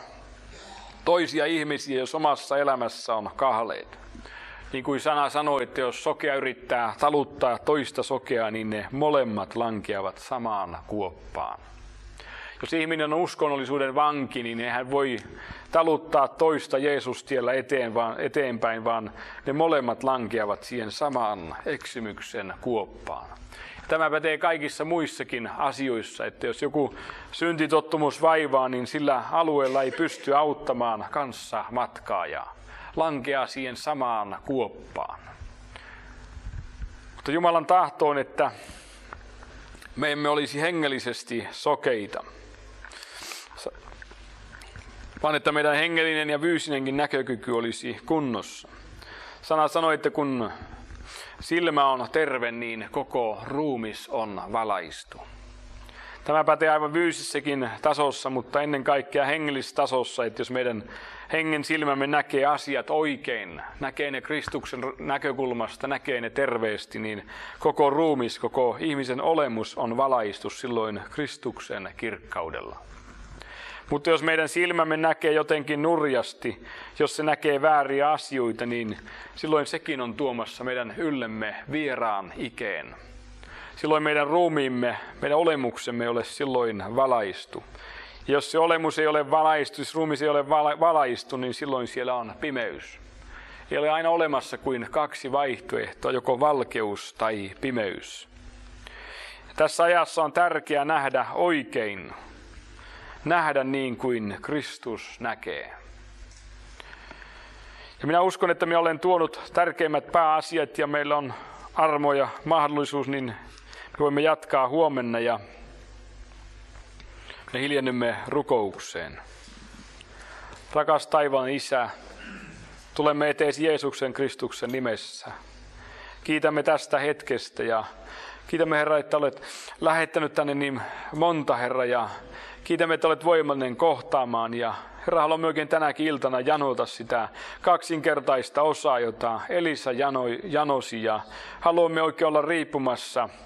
toisia ihmisiä, jos omassa elämässä on kahleet. Niin kuin sana sanoi, että jos sokea yrittää taluttaa toista sokeaa, niin ne molemmat lankeavat samaan kuoppaan. Jos ihminen on uskonnollisuuden vanki, niin ei hän voi taluttaa toista Jeesustiellä eteen, vaan, eteenpäin, vaan ne molemmat lankeavat siihen samaan eksymyksen kuoppaan. Tämä pätee kaikissa muissakin asioissa, että jos joku syntitottumus vaivaa, niin sillä alueella ei pysty auttamaan kanssa matkaajaa. Lankeaa siihen samaan kuoppaan. Mutta Jumalan tahto on, että me emme olisi hengellisesti sokeita, vaan että meidän hengellinen ja fyysinenkin näkökyky olisi kunnossa. Sana sanoi, että kun silmä on terve, niin koko ruumis on valaistu. Tämä pätee aivan fyysisessäkin tasossa, mutta ennen kaikkea hengellisessä tasossa, että jos meidän hengen silmämme näkee asiat oikein, näkee ne Kristuksen näkökulmasta, näkee ne terveesti, niin koko ruumis, koko ihmisen olemus on valaistu silloin Kristuksen kirkkaudella. Mutta jos meidän silmämme näkee jotenkin nurjasti, jos se näkee vääriä asioita, niin silloin sekin on tuomassa meidän yllemme vieraan ikeen. Silloin meidän ruumiimme, meidän olemuksemme ei ole silloin valaistu. Ja jos se olemus ei ole valaistu, jos ruumis ei ole valaistu, niin silloin siellä on pimeys. Ei ole aina olemassa kuin kaksi vaihtoehtoa, joko valkeus tai pimeys. Ja tässä ajassa on tärkeää nähdä oikein, nähdä niin kuin Kristus näkee. Ja minä uskon, että minä olen tuonut tärkeimmät pääasiat ja meillä on armo ja mahdollisuus, niin me voimme jatkaa huomenna ja me hiljennymme rukoukseen. Rakas taivaan Isä, tulemme eteesi Jeesuksen Kristuksen nimessä. Kiitämme tästä hetkestä ja kiitämme Herra, että olet lähettänyt tänne niin monta Herra ja kiitämme, että olet voimallinen kohtaamaan ja Herra, haluamme oikein tänäkin iltana janota sitä kaksinkertaista osaa, jota Elisa janoi, janosi ja haluamme oikein olla riippumassa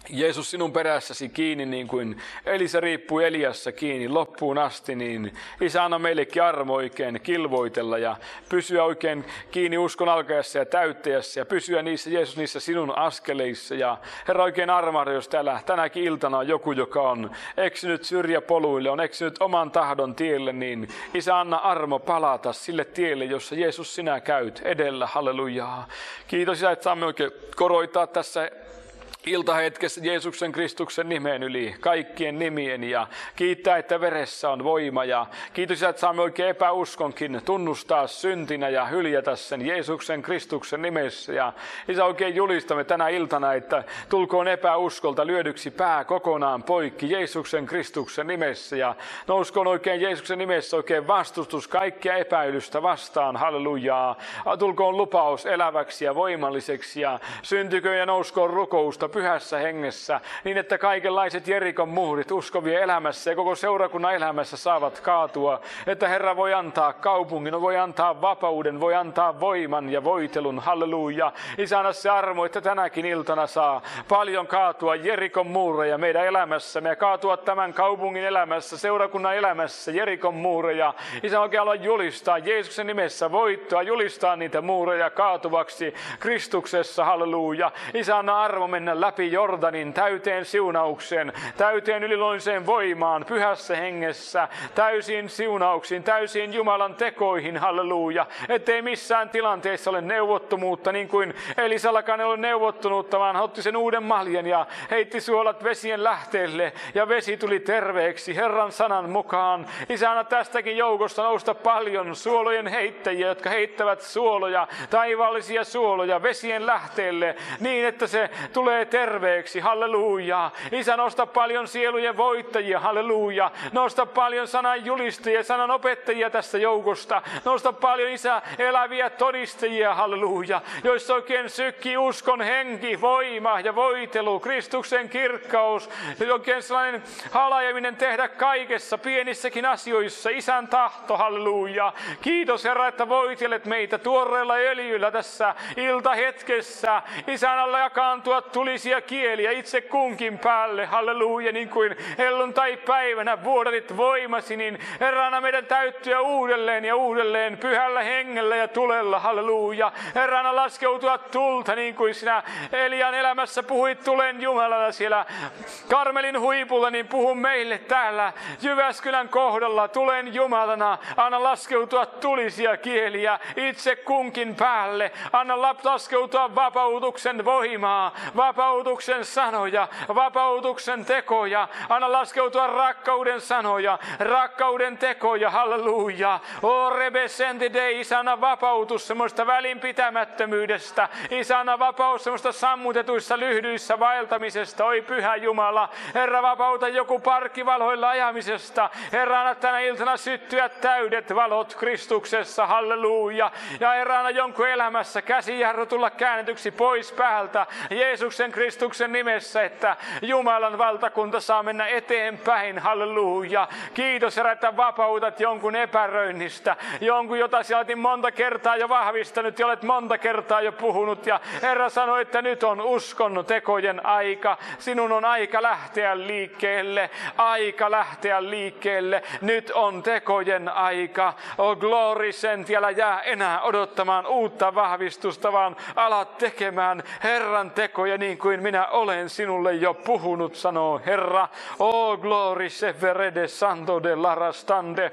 Jeesus, sinun perässäsi kiinni, niin kuin Elisa riippui Eliassa kiinni loppuun asti, niin Isä, anna meillekin armo oikein kilvoitella ja pysyä oikein kiinni uskon alkajassa ja täyttäjässä ja pysyä niissä, Jeesus, niissä sinun askeleissa. Ja Herra, oikein armahda, jos täällä tänäkin iltana on joku, joka on eksynyt syrjäpoluille, on eksynyt oman tahdon tielle, niin Isä, anna armo palata sille tielle, jossa Jeesus sinä käyt edellä. Hallelujaa. Kiitos, Isä, että saamme oikein koroittaa tässä iltahetkessä Jeesuksen Kristuksen nimen yli kaikkien nimien ja kiittää, että veressä on voima ja kiitos, että saamme oikein epäuskonkin tunnustaa syntinä ja hyljätä sen Jeesuksen Kristuksen nimessä ja Isä, oikein julistamme tänä iltana, että tulkoon epäuskolta lyödyksi pää kokonaan poikki Jeesuksen Kristuksen nimessä ja nouskoon oikein Jeesuksen nimessä oikein vastustus kaikkia epäilystä vastaan, hallelujaa, tulkoon lupaus eläväksi ja voimalliseksi ja syntyköön ja nouskoon rukousta pyhässä hengessä, niin että kaikenlaiset Jerikon muurit uskovien elämässä ja koko seurakunnan elämässä saavat kaatua, että Herra voi antaa kaupungin, voi antaa vapauden, voi antaa voiman ja voitelun, halleluja. Isä, anna se armo, että tänäkin iltana saa paljon kaatua Jerikon muureja meidän elämässämme ja kaatua tämän kaupungin elämässä, seurakunnan elämässä Jerikon muureja. Isä, oikein haluan julistaa Jeesuksen nimessä voittoa, julistaa niitä muureja kaatuvaksi Kristuksessa, halleluja. Isä, anna armo mennä läpi Jordanin täyteen siunaukseen, täyteen yliloiseen voimaan, pyhässä hengessä, täysiin siunauksiin, täysiin Jumalan tekoihin, halleluja. Ettei missään tilanteessa ole neuvottomuutta, niin kuin Elisallakaan ei ole neuvottomuutta, vaan otti sen uuden maljan ja heitti suolat vesien lähteelle, ja vesi tuli terveeksi Herran sanan mukaan. Isä, anna tästäkin joukosta nousta paljon suolojen heittäjiä, jotka heittävät suoloja, taivaallisia suoloja vesien lähteelle, niin että se tulee terveeksi, halleluja. Isä, nosta paljon sielujen voittajia, halleluja. Nosta paljon sanan julistajia, sanan opettajia tästä joukosta. Nosta paljon, Isä, eläviä todistajia, halleluja, joissa oikein sykkii uskon henki, voima ja voitelu, Kristuksen kirkkaus, oikein sellainen halajaminen tehdä kaikessa, pienissäkin asioissa, Isän tahto, halleluja. Kiitos, Herra, että voitelet meitä tuoreella öljyllä tässä iltahetkessä. Isän alla jakaantua tulisia kieliä itse kunkin päälle, halleluja, niin kuin helluntai-päivänä vuodatit voimasi, niin Herra, anna meidän täyttyä uudelleen ja uudelleen pyhällä hengellä ja tulella, halleluja. Herra, anna laskeutua tulta, niin kuin sinä Elian elämässä puhuit tulen Jumalana siellä Karmelin huipulla, niin puhu meille täällä Jyväskylän kohdalla tulen Jumalana. Anna laskeutua tulisia kieliä itse kunkin päälle. Anna laskeutua vapautuksen voimaa, vapautuksen sanoja, vapautuksen tekoja. Anna laskeutua rakkauden sanoja, rakkauden tekoja, halleluja. O rebesenti de, Isä, anna vapautus semmoista välinpitämättömyydestä. Isä, anna vapaus semmoista sammutetuissa lyhdyissä vaeltamisesta. Oi pyhä Jumala, Herra, vapauta joku parkkivaloilla ajamisesta. Herra, anna tänä iltana syttyä täydet valot Kristuksessa, halleluja. Ja Herra, anna jonkun elämässä käsijarru tulla käännetyksi pois päältä Jeesuksen Kristuksen nimessä, että Jumalan valtakunta saa mennä eteenpäin, halleluja. Kiitos, Herra, että vapautat jonkun epäröinnistä, jonkun, jota sinä olet monta kertaa jo vahvistanut ja olet monta kertaa jo puhunut. Ja Herra sanoi, että nyt on uskon tekojen aika. Sinun on aika lähteä liikkeelle, aika lähteä liikkeelle. Nyt on tekojen aika. O glory, sen tiellä jää enää odottamaan uutta vahvistusta, vaan alat tekemään Herran tekoja niin kuin minä olen sinulle jo puhunut, sanoo Herra. O glory, se verede santo de larastande.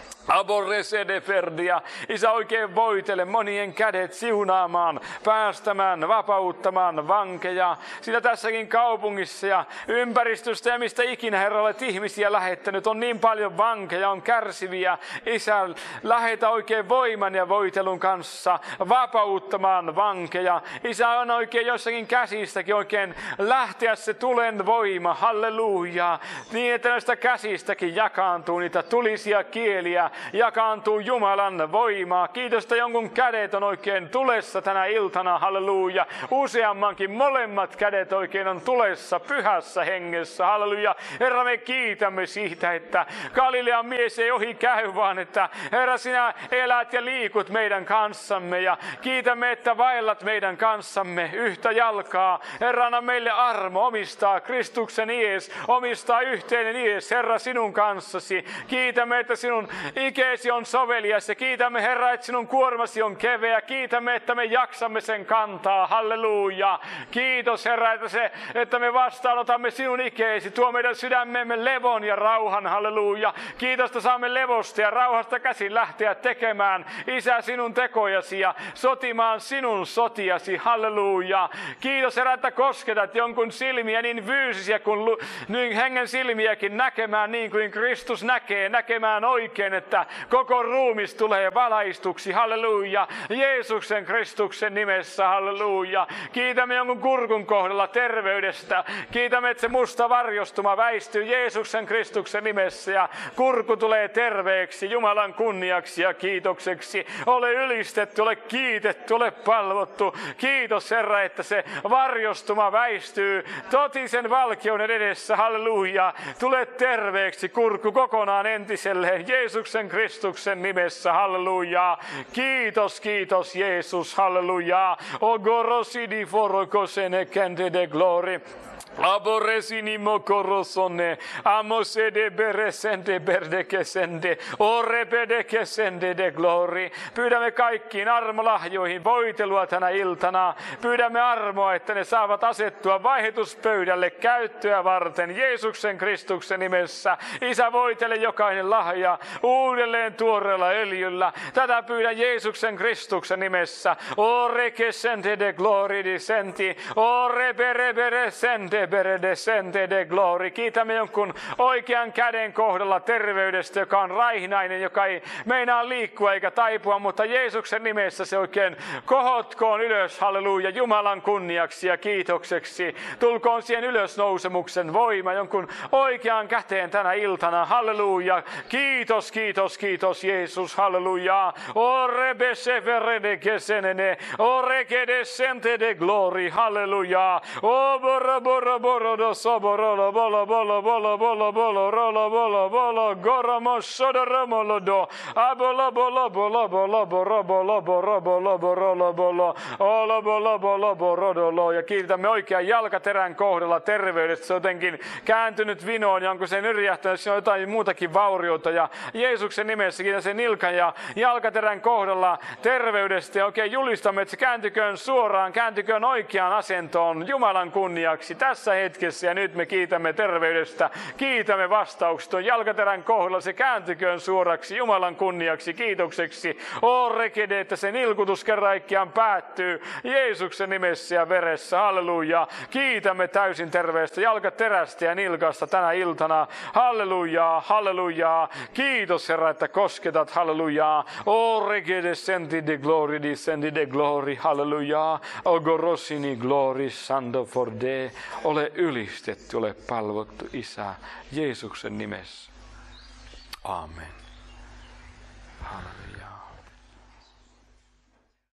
Aborrese de ferdia. Isä, oikein voitele monien kädet siunaamaan, päästämään, vapauttamaan vankeja. Sillä tässäkin kaupungissa ja ympäristöstä ja mistä ikinä, Herra, olet ihmisiä lähettänyt, on niin paljon vankeja, on kärsiviä. Isä, lähetä oikein voiman ja voitelun kanssa vapauttamaan vankeja. Isä, on oikein jossakin käsistäkin oikein lähteä se tulen voima, halleluja. Niin, että näistä käsistäkin jakaantuu niitä tulisia kieliä jakaantuu Jumalan voimaa. Kiitos, että jonkun kädet on oikein tulessa tänä iltana, halleluja. Useammankin molemmat kädet oikein on tulessa pyhässä hengessä, halleluja. Herra, me kiitämme siitä, että Galilean mies ei ohi käy, vaan että Herra, sinä elät ja liikut meidän kanssamme ja kiitämme, että vaellat meidän kanssamme yhtä jalkaa. Herra, anna meille armo omistaa Kristuksen ies, omistaa yhteinen ies, Herra, sinun kanssasi. Kiitämme, että sinun ikeesi on sovelias ja kiitämme, Herra, että sinun kuormasi on keveä. Kiitämme, että me jaksamme sen kantaa. Halleluja. Kiitos, Herra, että, se, että me vastaanotamme sinun ikeesi. Tuo meidän sydämemme levon ja rauhan. Halleluja. Kiitos, että saamme levosta ja rauhasta käsin lähteä tekemään, Isä, sinun tekojasi ja sotimaan sinun sotiasi. Halleluja. Kiitos, Herra, että kosketat jonkun silmiä niin fyysisiä kuin niin hengen silmiäkin näkemään niin kuin Kristus näkee, näkemään oikein, että koko ruumis tulee valaistuksi. Halleluja. Jeesuksen Kristuksen nimessä. Halleluja. Kiitämme jonkun kurkun kohdalla terveydestä. Kiitämme, että se musta varjostuma väistyy Jeesuksen Kristuksen nimessä ja kurku tulee terveeksi Jumalan kunniaksi ja kiitokseksi. Ole ylistetty, ole kiitetty, ole palvottu. Kiitos, Herra, että se varjostuma väistyy totisen valkeuden edessä. Halleluja. Tule terveeksi kurku kokonaan entiselleen Jeesuksen Kristuksen nimessä. Halleluja. Kiitos, kiitos Jeesus. Halleluja. Ogorosidi forokosene kende de glory. Aborresini mokorosone, amosede beresende berdekesende, orebedekesende de glory. Pyydämme kaikkiin armolahjoihin voitelua tänä iltana. Pyydämme armoa, että ne saavat asettua vaihituspöydälle käyttöä varten Jeesuksen Kristuksen nimessä. Isä, voitele jokainen lahja uudelleen tuoreella öljyllä. Tätä pyydän Jeesuksen Kristuksen nimessä. Orekesende de glory disenti, orebereberesende Descende de glory. Kiitämme jonkun oikean käden kohdalla terveydestä, joka on raihnainen, joka ei meinaa liikkua eikä taipua, mutta Jeesuksen nimessä se oikein kohotkoon ylös, halleluja, Jumalan kunniaksi ja kiitokseksi. Tulkoon siihen ylösnousemuksen voima jonkun oikean käteen tänä iltana, halleluja. Kiitos, kiitos, kiitos Jeesus, halleluja. Ore beseverede kesenene, ore kedescente de glory, halleluja. O bora bora boro do soboro bolo bolo bolo bolo bolo rolo bolo bolo goromo sodoromo do abolo bolo bolo bolo bolo bolo bolo bolo bolo bolo olo bolo bolo bolo ja kiitämme oikean jalkaterän kohdalla terveydestä. Se on jotenkin kääntynyt vinoon ja onko se nyrjähtänyt, se on jotain muutakin vauriota ja Jeesuksen nimessä kiitän sen nilkan ja jalkaterän kohdalla terveydestä ja oikein julistamme, että se kääntyköön suoraan, kääntyköön oikeaan asentoon Jumalan kunniaksi tässä hetkessä ja nyt me kiitämme terveydestä, kiitämme vastauksesta. Jalkaterän kohdalla se kääntyköön suoraksi Jumalan kunniaksi, kiitokseksi. O rekede, että se nilkutus kerraikiaan päättyy Jeesuksen nimessä ja veressä. Halleluja. Kiitämme täysin terveestä jalkaterästä ja nilkasta tänä iltana. Halleluja, halleluja. Kiitos, Herra, että kosketat. Halleluja. O rekede senti de glory, descendi de glory. Halleluja. O gorosini glory, sando for de. Ole ylistetty, ole palvottu, Isä, Jeesuksen nimessä. Amen. Halleluja.